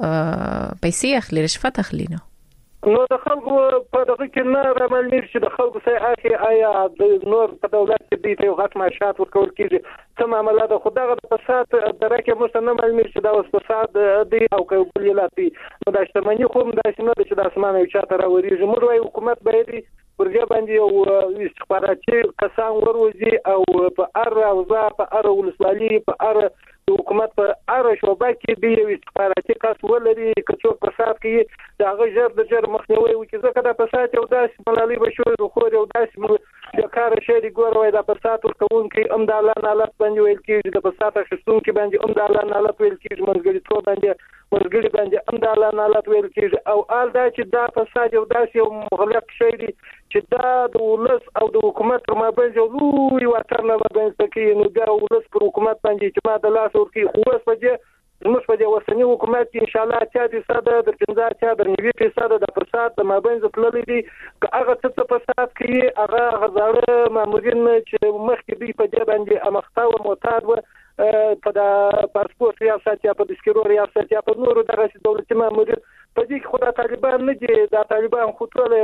پیسې اخلي رشوت اخلي نو نو د خلکو په دغه کې نه رامل نشي چې د خلکو سي اخی آیا د نور په دولت کې دې یو غټ معاشات ورکول کیږي څه معاملې د خدای د فساد درکه مستنه معلومه چې دا فساد دی او کوي لاتي نو د شتمنۍ خو د شنو د چې د اسمانه یو چاته راوړي جمهور وايي حکومت باید ورګه باندې یو استخباراتي کسان وروزي او په ار او ځا په ار ولسوالي په ار حکومت په ار شوبه کې دی یو استخباراتي کس ولري کڅو فساد کوي دا غجر د جر مخنیوي وکړي ځکه دا فساد یو داسې ملالي بشوي خو یو داسې د کار شي دی ګوروي دا فساد ورکون کې ام د الله نالت باندې ویل کېږي د فساد خصوصون کې باندې ام د الله نالت ویل کېږي مرګړي ټول باندې مرګړي باندې ام د الله نالت ویل کېږي او آل دا چې دا فساد یو داسې یو مغلق شي دی چې دا د ولس او د حکومت تر مابین یو لوی واټر نه باندې کې نو دا ولس پر حکومت باندې چې ما د لاس ورکی خو اوس په دې زموږ په دې وسنی حکومت ان شاء الله چې د ساده د پنځه چې د نوي فیصد د فساد د مابین زتللې دي که هغه څه فساد کوي هغه غزاړه مامورین چې مخکې دی په دې باندې امخته او معتاد و په د پاسپورت ریاست یا په دسکرو ریاست یا په نورو دغه دولتي مامورین په دې کې خدای طالبان نه دي دا طالبان خو ټول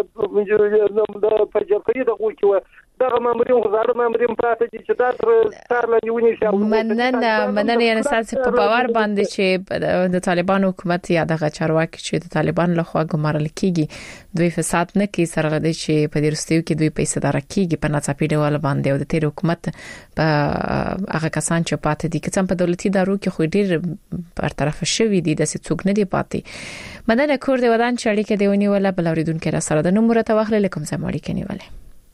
د پرجپري د غوښتو دغه مامورین غزاړه مامورین پاتې دي چې دا تر سار لا نیونی شي مننه مننه یعنی ساسي په باور باندې چې د طالبان حکومت یا دغه چارواکي چې د طالبان لخوا ګمارل کیږي دوی فساد نه کوي سره لدی چې په دې رستیو کې دوی پیسې درکېږي په ناڅاپي ډول باندې او د تیر حکومت په هغه کسان چې پاتې دي چې په دولتي دارو کې خو ډیر برطرف شوی دي د څوک نه دی پاتې مدنه کور دی ودان چې اړیکه دیونی ولا بل اوریدونکو را سره د نمبر ته واخلې کوم ځای مړی کني ولې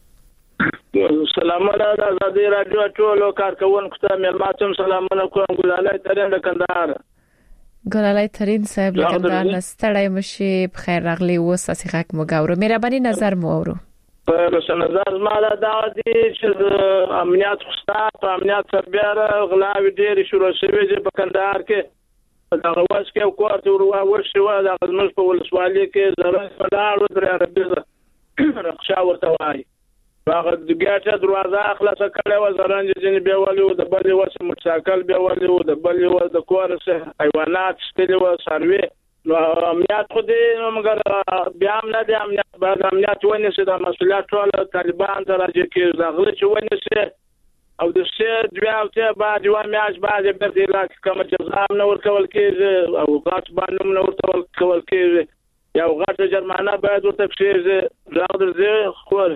سلامونه د آزادي رادیو ټول کارکونکو ته ملماتم سلامونه کوم ګلالای ترين د کندهار ګلالای ترين صاحب له کندهار ستړی مشي په خیر راغلی و ساسي حق مګاورو مهرباني نظر مو اورو په رسن نظر مالا دا دي چې امنیت خصتا په امنیت سربېره غلاوي ډېر شروع شوی دی په کندهار کې دا غواس کې کوارت ورو ورشي و دا غزمش په ولسوالۍ کې زره فلاړ درې عربي رخصا ورته وایي هغه د ګاټه دروازه خلاص کړې و زرانج جن به ولي د بلې وس موټرسایکل به ولي د بلې و د کورسه حیوانات ستلي و سروي نو امنیت خو دې نو مګر بیا هم نه دي امنیت بعد امنیت ونی سي د مسولیت ټول طالبان درجه کې داخله چې ونی سي او د څه دواوته بعد یو میاش بعد به د علاج کوم جزا نه ورکول کېږي او غاټ باندې نه ورکول کېږي یو غاټ جرمانه باید ورته شي راغلی زه خو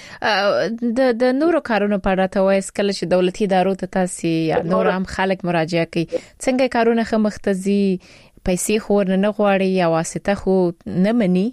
د د نورو کارونو په اړه ته وایي کله چې دولتي ادارو ته تاسو یا نور هم خلک مراجعه کوي څنګه کارونه خمختزي پیسې خور نه غواړي یا واسطه خو نه مني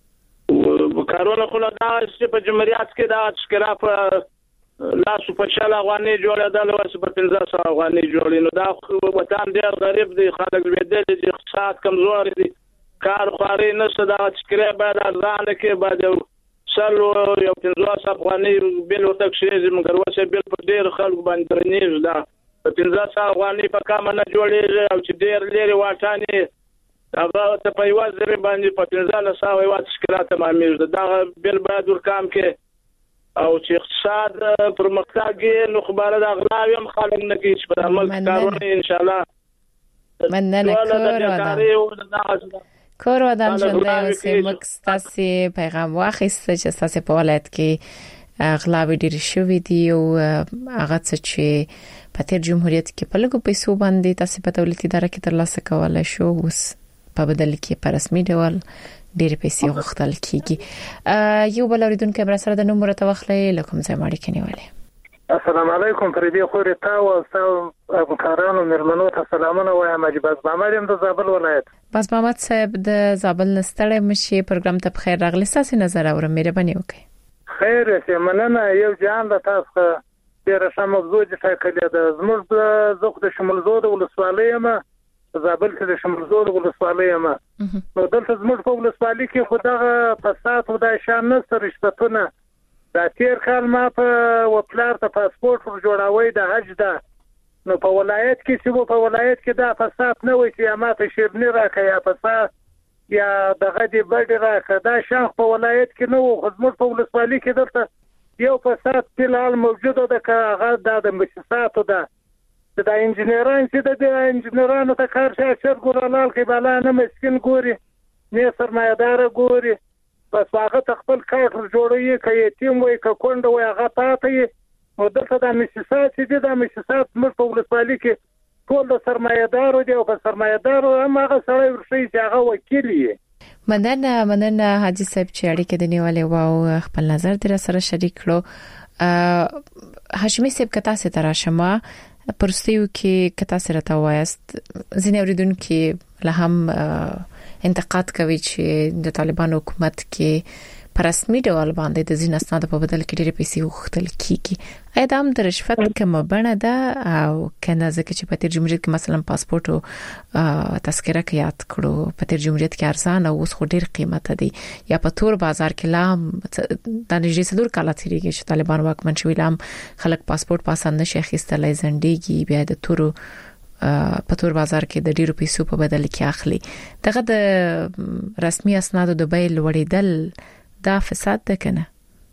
کارونه خو دا چې په جمهوریت کې دا څکرا په لاسو په شاله غواني جوړېدل او په پنځه سو غواني جوړې نو دا وطن ډېر غریب دی خلک زیاده دي اقتصاد کمزور دي کار خوري نه صدا چکرې باید ارزانه کې باید سلو یو پنځوس افغاني بل ورته کېږي مګر وسه بل په ډېر خلکو باندې درنیږي دا په پنځوس افغاني په کم نه جوړېږي او چې ډېر لري واټانې هغه ته په یو ځای باندې په پنځه سوه یو تشکیلات تمامېږي دا بل باید ورکام کې او چې اقتصاد پرمختګ نو خبره دا غلاوي هم خلک نه کیږي په عمل کارونه ان شاء الله مننه کور کور ودان ژوندۍ اوسې موږ ستاسو پیغام واخیسته چې ستاسو په ولایت کې غلاوي ډېر شوې دي او هغه څه چې په تیر جمهوریت کې په لګو پیسو باندې تاسو په دولتي اداره کې ترلاسه کولای شو اوس په بدل کې په رسمي ډول ډېر پیسې غوښتل کیږي یو بل اوریدونکو بر سره د نومره توخلې لکم ځای ماړي کې نیولې السلام علیکم فريدي خوري تا او تاسو کارانو مرمنو ته سلامونه وایم مجبز محمد د زابل ولایت بس محمد صاحب د زابل نستړی مشي پروګرام ته بخیر راغلی تاسو نظر اورم مهرباني وکړئ خیر سه مننه یو جان د تاسو ډیر ښه موضوع چې فکرې د زموږ زغ د شمول زود ولسوالۍ ما زابل کې د شمول زود ولسوالۍ ما نو دلته زموږ په ولسوالۍ کې خدای فساد او د شان نستر رشتونه دا تیر کال ما په وپلار ته پاسپورت ور جوړاوي د حج دا نو په ولایت کې چې په ولایت کې دا فساد نه وي چې ما ته شیرنی راکې یا فساد یا دغه دی بډ راکې دا شاخ په ولایت کې نو خدمت په ولسوالۍ کې درته یو فساد فلال موجود ده که هغه د مؤسساتو ده د انجنیران چې د انجنیرانو ته کار شي ګورلال کې بالا نه مسكين ګوري نه سرمایدار ګوري بس هغه خپل کار جوړوي کې یتیم وي که کونډه وي هغه پاتې او دلته د مؤسسات چې د مؤسسات موږ په ولسوالۍ کې ټول د سرمایدارو دی او په سرمایدارو هم هغه سره ورشي چې هغه وکیل یې مننه مننه حاجی صاحب چې اړیکه د نیولې او خپل نظر در سره شریک کړو هاشمي صاحب کتا سره تراشمه پرستیو کې کتا سره تا وایست ځینې اوریدونکو له هم انتقاد کوي چې د طالبان حکومت کې پر رسمي ډول باندې د ځین اسناد په بدل کې ډېر پیسې وغوښتل کیږي ایا د هم د رشوت کوم بڼه ده او کنه ځکه چې په تیر جمهوریت کې مثلا پاسپورت او تذکره کې یاد کړو په تیر جمهوریت کې ارزان او اوس خو ډېر قیمت دي یا په تور بازار کې لام د نږدې څلور کاله تیریږي چې طالبان واکمن شوي لام خلک پاسپورت پاسند نشي اخیستلای زندګي بیا د تورو په تور بازار کې د ډیرو پیسو په بدل کې اخلي دغه د رسمي اسنادو د بیل وړیدل دا فساد ده کنه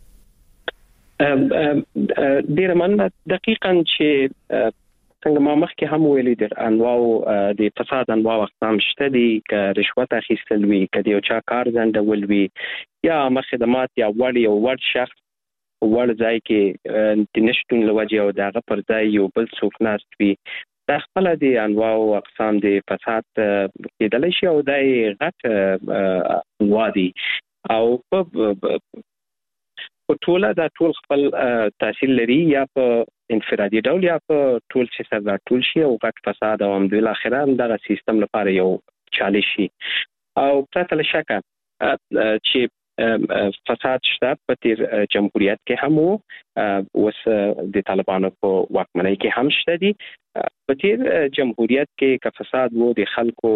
ډیر من دقیقاً چې څنګه ما مخکې هم ویلي در انواع د فساد انواع اقسام شته دي ک رشوت اخیستل وی ک یو چا کار زندول وی یا خدمات یا وړ یو وړ شخص وړ ځای کې د نشټون لوجه او دغه پر ځای یو بل څوک ناست وی دا خپل دي انواع او اقسام دي فساد کېدل شي او دای غټ وادي او په ټوله دا ټول خپل تحصیل لري یا په انفرادي ډول یا په ټول چې سره ټول شي او غټ فساد او هم د اخره دغه سیستم لپاره یو چالش شي او پرته له شکه چې فساد شته په تیر جمهوریت کې هم وو اوس د طالبانو په واکمنۍ کې هم شته دي په تیر جمهوریت کې که فساد وو د خلکو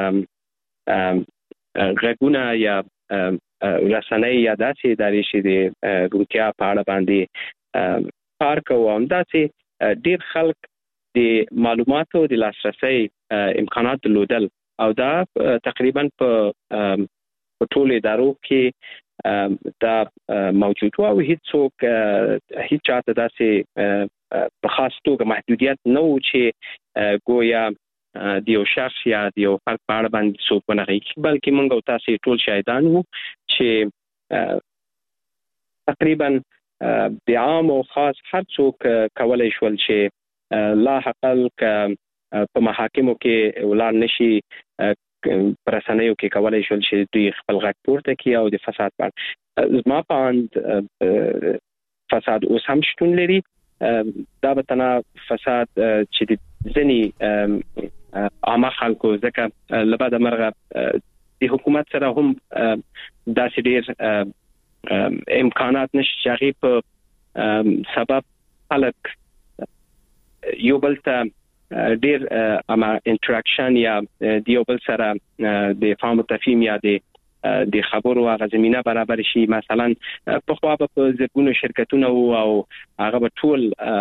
غږونه یا رسنۍ یا داسې ادارې چې د روغتیا په اړه باندې کار کوي هم داسې ډېر خلک د معلوماتو د لاسرسي امکانات درلودل او دا تقریبا په په ټول ادارو کې دا موجود او هیڅ څوک هیڅ چاته داسې په خاص توګه محدودیت نه و چې ګویا د یو شخص یا د یو فرد په اړه باندې څوک ونه غږی بلکې موږ او تاسو ټول شاهدان وو چې تقریبا د عام او خاص هر څوک کولای شول چې لا حقل په محاکمو کې ولان نشي پرسنیو کې کولای شول چې دوی خپل غږ پورته کړي او د فساد پر زما په اند فساد اوس هم شتون لري دا به تنه فساد چې د ځینې عامه خلکو ځکه لباده مرغه د حکومت سره هم داسې ډېر امکانات نشي چې هغې په سبب خلک یو بل ته ډیر اما انټراکشن یا د یو بل سره د فهم او تفهیم یا د د خبرو هغه زمينه برابر شي. مثلا په خو په زګونو شرکتونه او هغه په ټول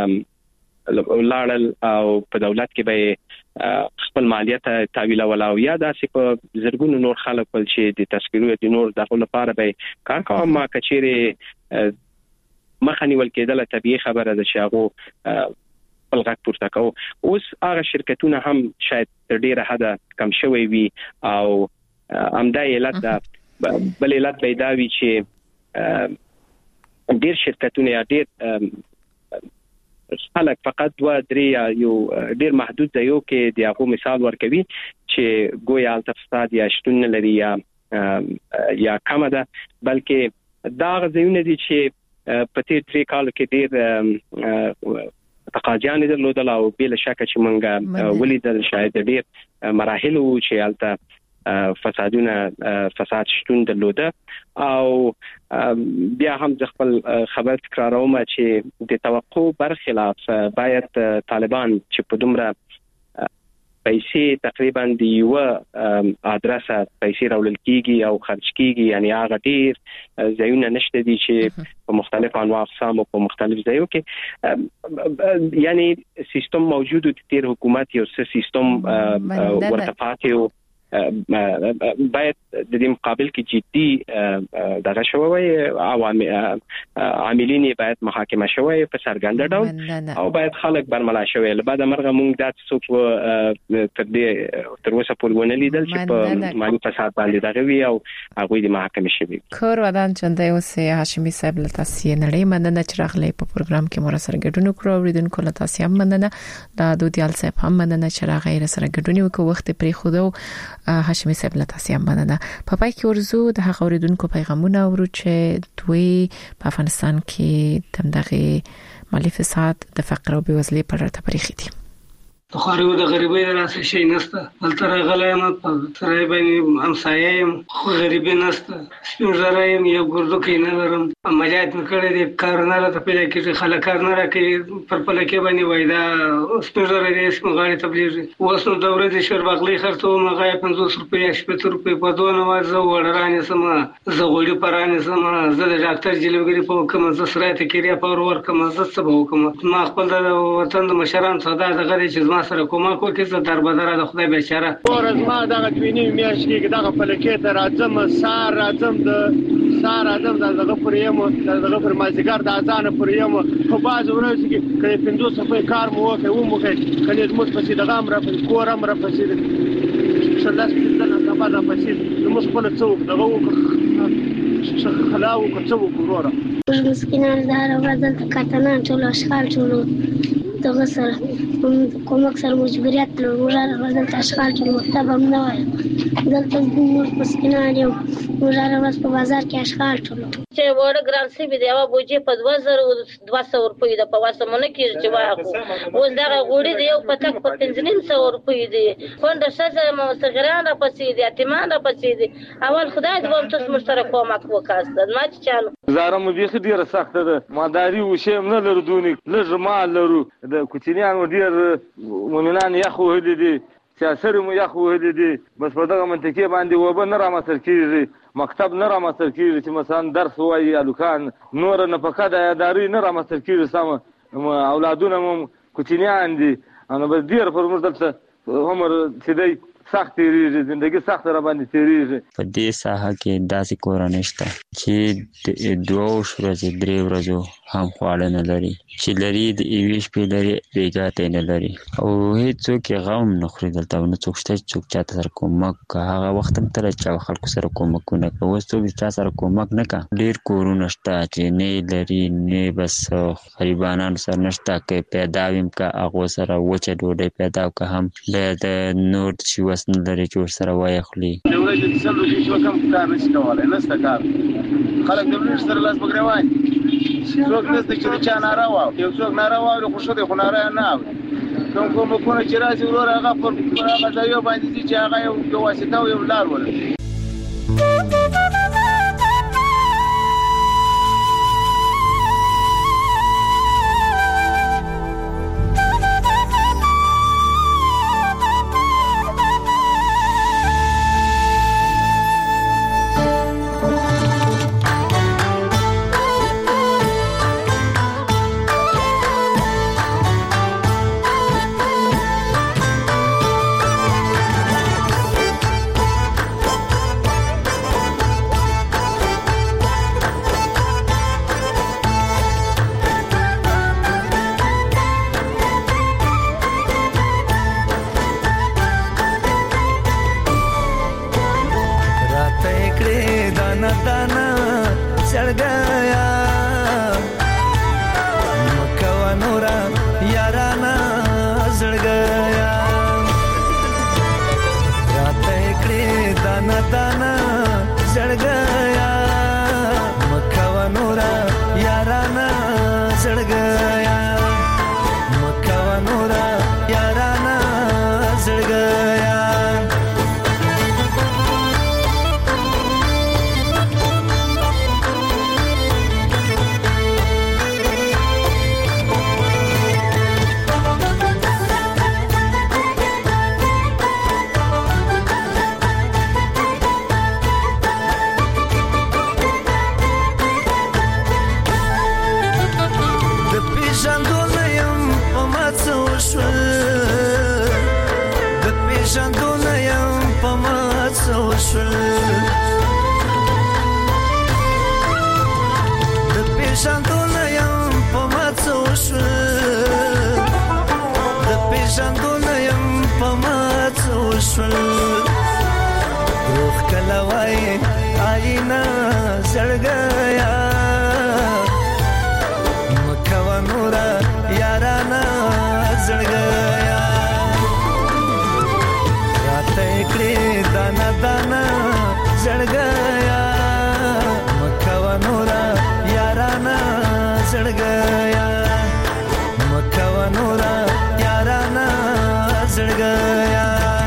لاړل او په دولت کې به خپل مالیات تحویل ولا او یا داسې په زګونو نور خلک ول چې د تشکیلو د نور دغه لپاره به کار کوي. ما کچېره مخنی ول کېدل طبيعي خبره ده چې هغه خپل غږ پورته کوي. اوس هغه شرکتونه هم شاید ډیره حد کم شوي وي او امدا علت ده. بل علت پیدا وی چې ډیر شرکتونه یا ډیر خلک فقط دوا درې یو ډیر محدود دی یو کې د هغه مثال ورکوي چې ګویا التفساد یا شتون لري یا یا کم ده، بلکې دا غوښنه دي چې په تیر درې کال کې ډیر تقاضیان درلودل او بل شک چې مونږه ولیدل شاید ډیر مراحل وو چې الته فسادونه فساد شتون درلوده. او بیا هم ځ خپل خبر تکراروم چې د توقع برخلاف باید طالبان چې په دومره پیسې تقریبا دی یو ادرسه پیسې راولل کیږي او خرج کیږي، یعنی هغه ډیر ځایونه نشته دي چې په مختلف انواع اقسام او په مختلف ځایو کې یعنی سیستم موجود دی. تیر حکومت یو سیستم ورته پاتې باید د دې مقابل کې جدي دغه شوی عوامل عاملین باید محاکمه شوی په سرګند ډول او باید خلک برملا شوی. بعد مرغه مونږ د څوک تر دې تر اوسه په ونه لیدل چې په مالي فساد باندې دغه وی او هغه د محاکمه شوی. کور ودان چنده اوسه هاشمي صاحب له تاسو نړۍ مننه چې راغلی په پروګرام کې مور سره ګډون کړو. اوریدونکو له تاسو هم مننه. د دودیال صاحب هم مننه چې راغی سره ګډون وکړو. وخت پرې خودو هاشمي صاحب له تاسو هم مننه. په پای کې ورزو د هغه اوریدونکو پیغامونه ورو چې دوی په افغانستان کې تمدغه مالی فساد د فقر او بېوزلۍ په اړه تبریخي دي. خو د غریبۍ دراسه شي نسته دلته راغلایم په ترای باندې همسایم خو غریبي نسته سپین زرایم یو ګردو کې نه لرم مجاهد مکړې دې کار نه راته پیدا کېږي خلک کار نه راکې پر پلکې باندې وای دا سپین زرا دې اسم غاړي تبلیغ اوس نو د ورځې شر باغلی خرڅو مغه پنځوس روپیا شپږ روپیا په دوه نوازه وړرانې سم زه غوړي پرانې سم زه د ډاکټر جلوګری په کوم زه سره ته کېریا په ور کوم زه څه به وکم ما خپل د وطن د مشران صدا دغه چې ما سره کومه کو کې څه دربدره د خدای بیچاره ورځ ما دغه دوینی میاش کې دغه پلکې ته راځم سار راځم د سار راځم دغه پرېم دغه پر مازیګر د اذان پرېم په باز ورځ کې کله پنځوس په کار مو وکړ و مو کې کله زموږ په دې دغه امر په کورم را پسې شلاس په دغه په دغه پسې موږ خپل څوک دغه وکړو خلاو کو څوک وروره مسکینان دار ورځ کاتنان ټول اشغال ټول دغه سره کوم اکثر مجبوریت له وزاره ورځ اشغال ټول مختبم نه وای دلته موږ مسکینان یو وزاره ورځ په بازار کې اشغال ټول چې وړ ګران سی بي دی او بوجي په دوه زره دوه سوه روپۍ د په واسه مونږ کې چې واه اوس دا غوړي دی یو پتک په پنځه سوه روپۍ دی فند شزه مستغران را پسې دي اتمان را پسې دي اول خدای دې وم تاسو مشترک کومک وکاست ما چې چالو زاره مو بيخ ډیره سخته ده ماداري وشم نه لرو دونی لږ مال لرو د کوچنیان ډیر مؤمنان یخو هدي دي سیاسر مو یخو هدي دي بس په دغه منطقه باندې وب نه را مسر کیږي مکتب نه را مسر کیږي چې مثلا درس وایي الکان نور نه پکا د اداري نه را مسر کیږي سم اولادونه مو کوچنیان دي انا بس ډیر پر موږ دلته عمر چې دی سخت تیریږي زندگی سخت را باندې تیریږي. په دې ساحه کې داسې کورنۍ شته چې دوه ورځې درې ورځې هم خواړه نه لري چې لري د یوې شپې لري بیګا نه لري او هیڅوک یې غم نه خوري دلته نو څوک شته چې څوک چاته سره کومک هغه وخت هم تر چا خلکو سره کومکونه کوي اوس څوک چا سره کومک نه کوي. ډېر کورونه شته چې نه لري نه بس غریبانان سره نشته کې پیدا ویم که هغه سره وچه ډوډۍ پیدا که هم د نور چې وسن لري چې سره وای خلی د ورځې د سلو کې شو کم کار نشي کولای نسته کار خلک د ورځې سره لاس بګروان څوک نسته چې چا ناروا یو څوک ناروا او خو شو د خناره نه کوم کوم کو نه چې راځي ورور هغه پر هغه ځای باندې چې هغه یو واسطه او یو لار ولر نورا یارانا زړګیا راته کړې دانا دانا زړګیا مکوا نورا یارانا زړګیا مکوا نورا یارانا زړګیا روح کلوای آینا زړګیا مکوا نورا یارانا زړګیا راته کړې دانا دانا زړګیا مکوا نورا یارانا زړګیا مکوا نورا یارانا زړګیا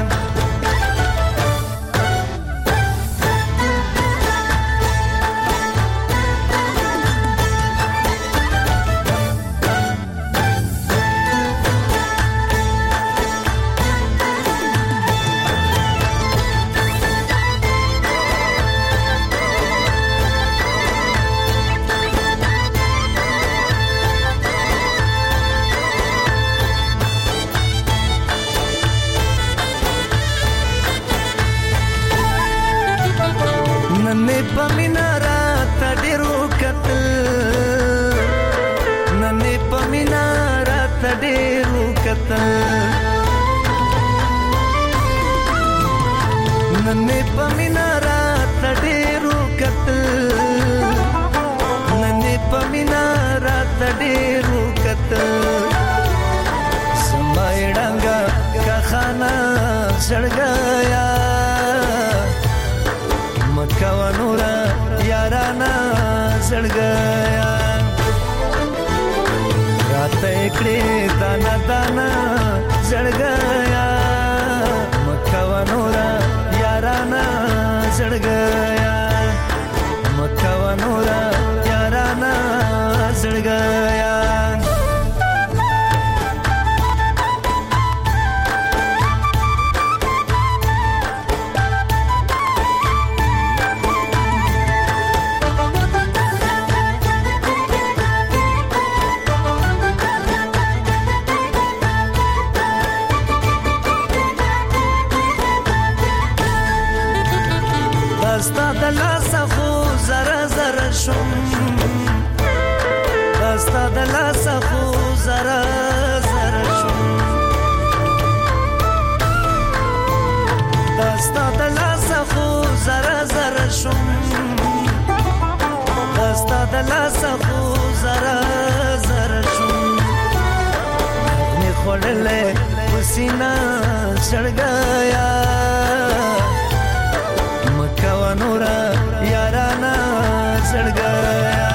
नन्हे पमीना रात डेरू कतल नन्हे पमीना रात डेरू कतल समायडांगा का खाना सड़गया मक्का नूरा याराना सड़गया रात एकड़े दाना दाना सड़गया मक्का नूरा याराना सड़गया मक्का नूरा याराना सड़गया دستا دلا سخو زرا زرا شم دستا دلا سخو زرا زرا شم دستا دلا سخو زرا زرا شم دستا دلا سخو زرا زرا شم نغمه خورلے پسینا چڑ گیا مکوا نورا یارانا زړګیا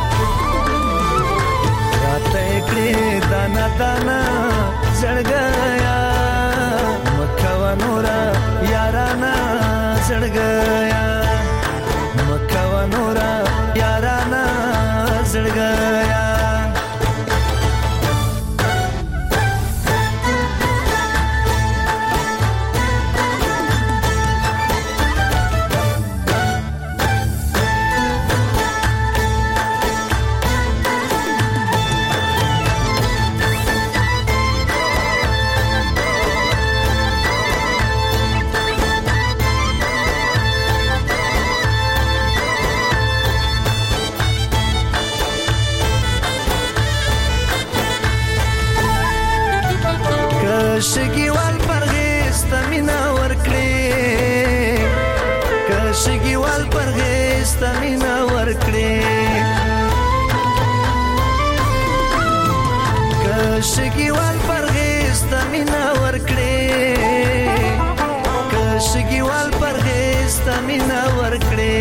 راته کړې دانا دانا زړګیا مکوا نورا یارانا زړګیا مکوا نورا یارانا زړګیا شګیوال پرغیز تمینا ورکړي که شګیوال پرغیز تمینا ورکړي کشګیوال پرهیز تمینا ورکړې کشګیوال پرهیز تمینا ورکړې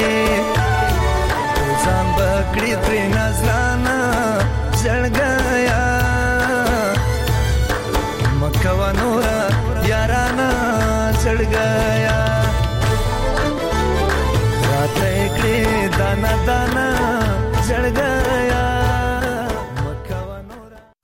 ځان بکړې پر نازلانا زړګیا مکوا نورا یارانا زړګیا راته کړې دانا دانا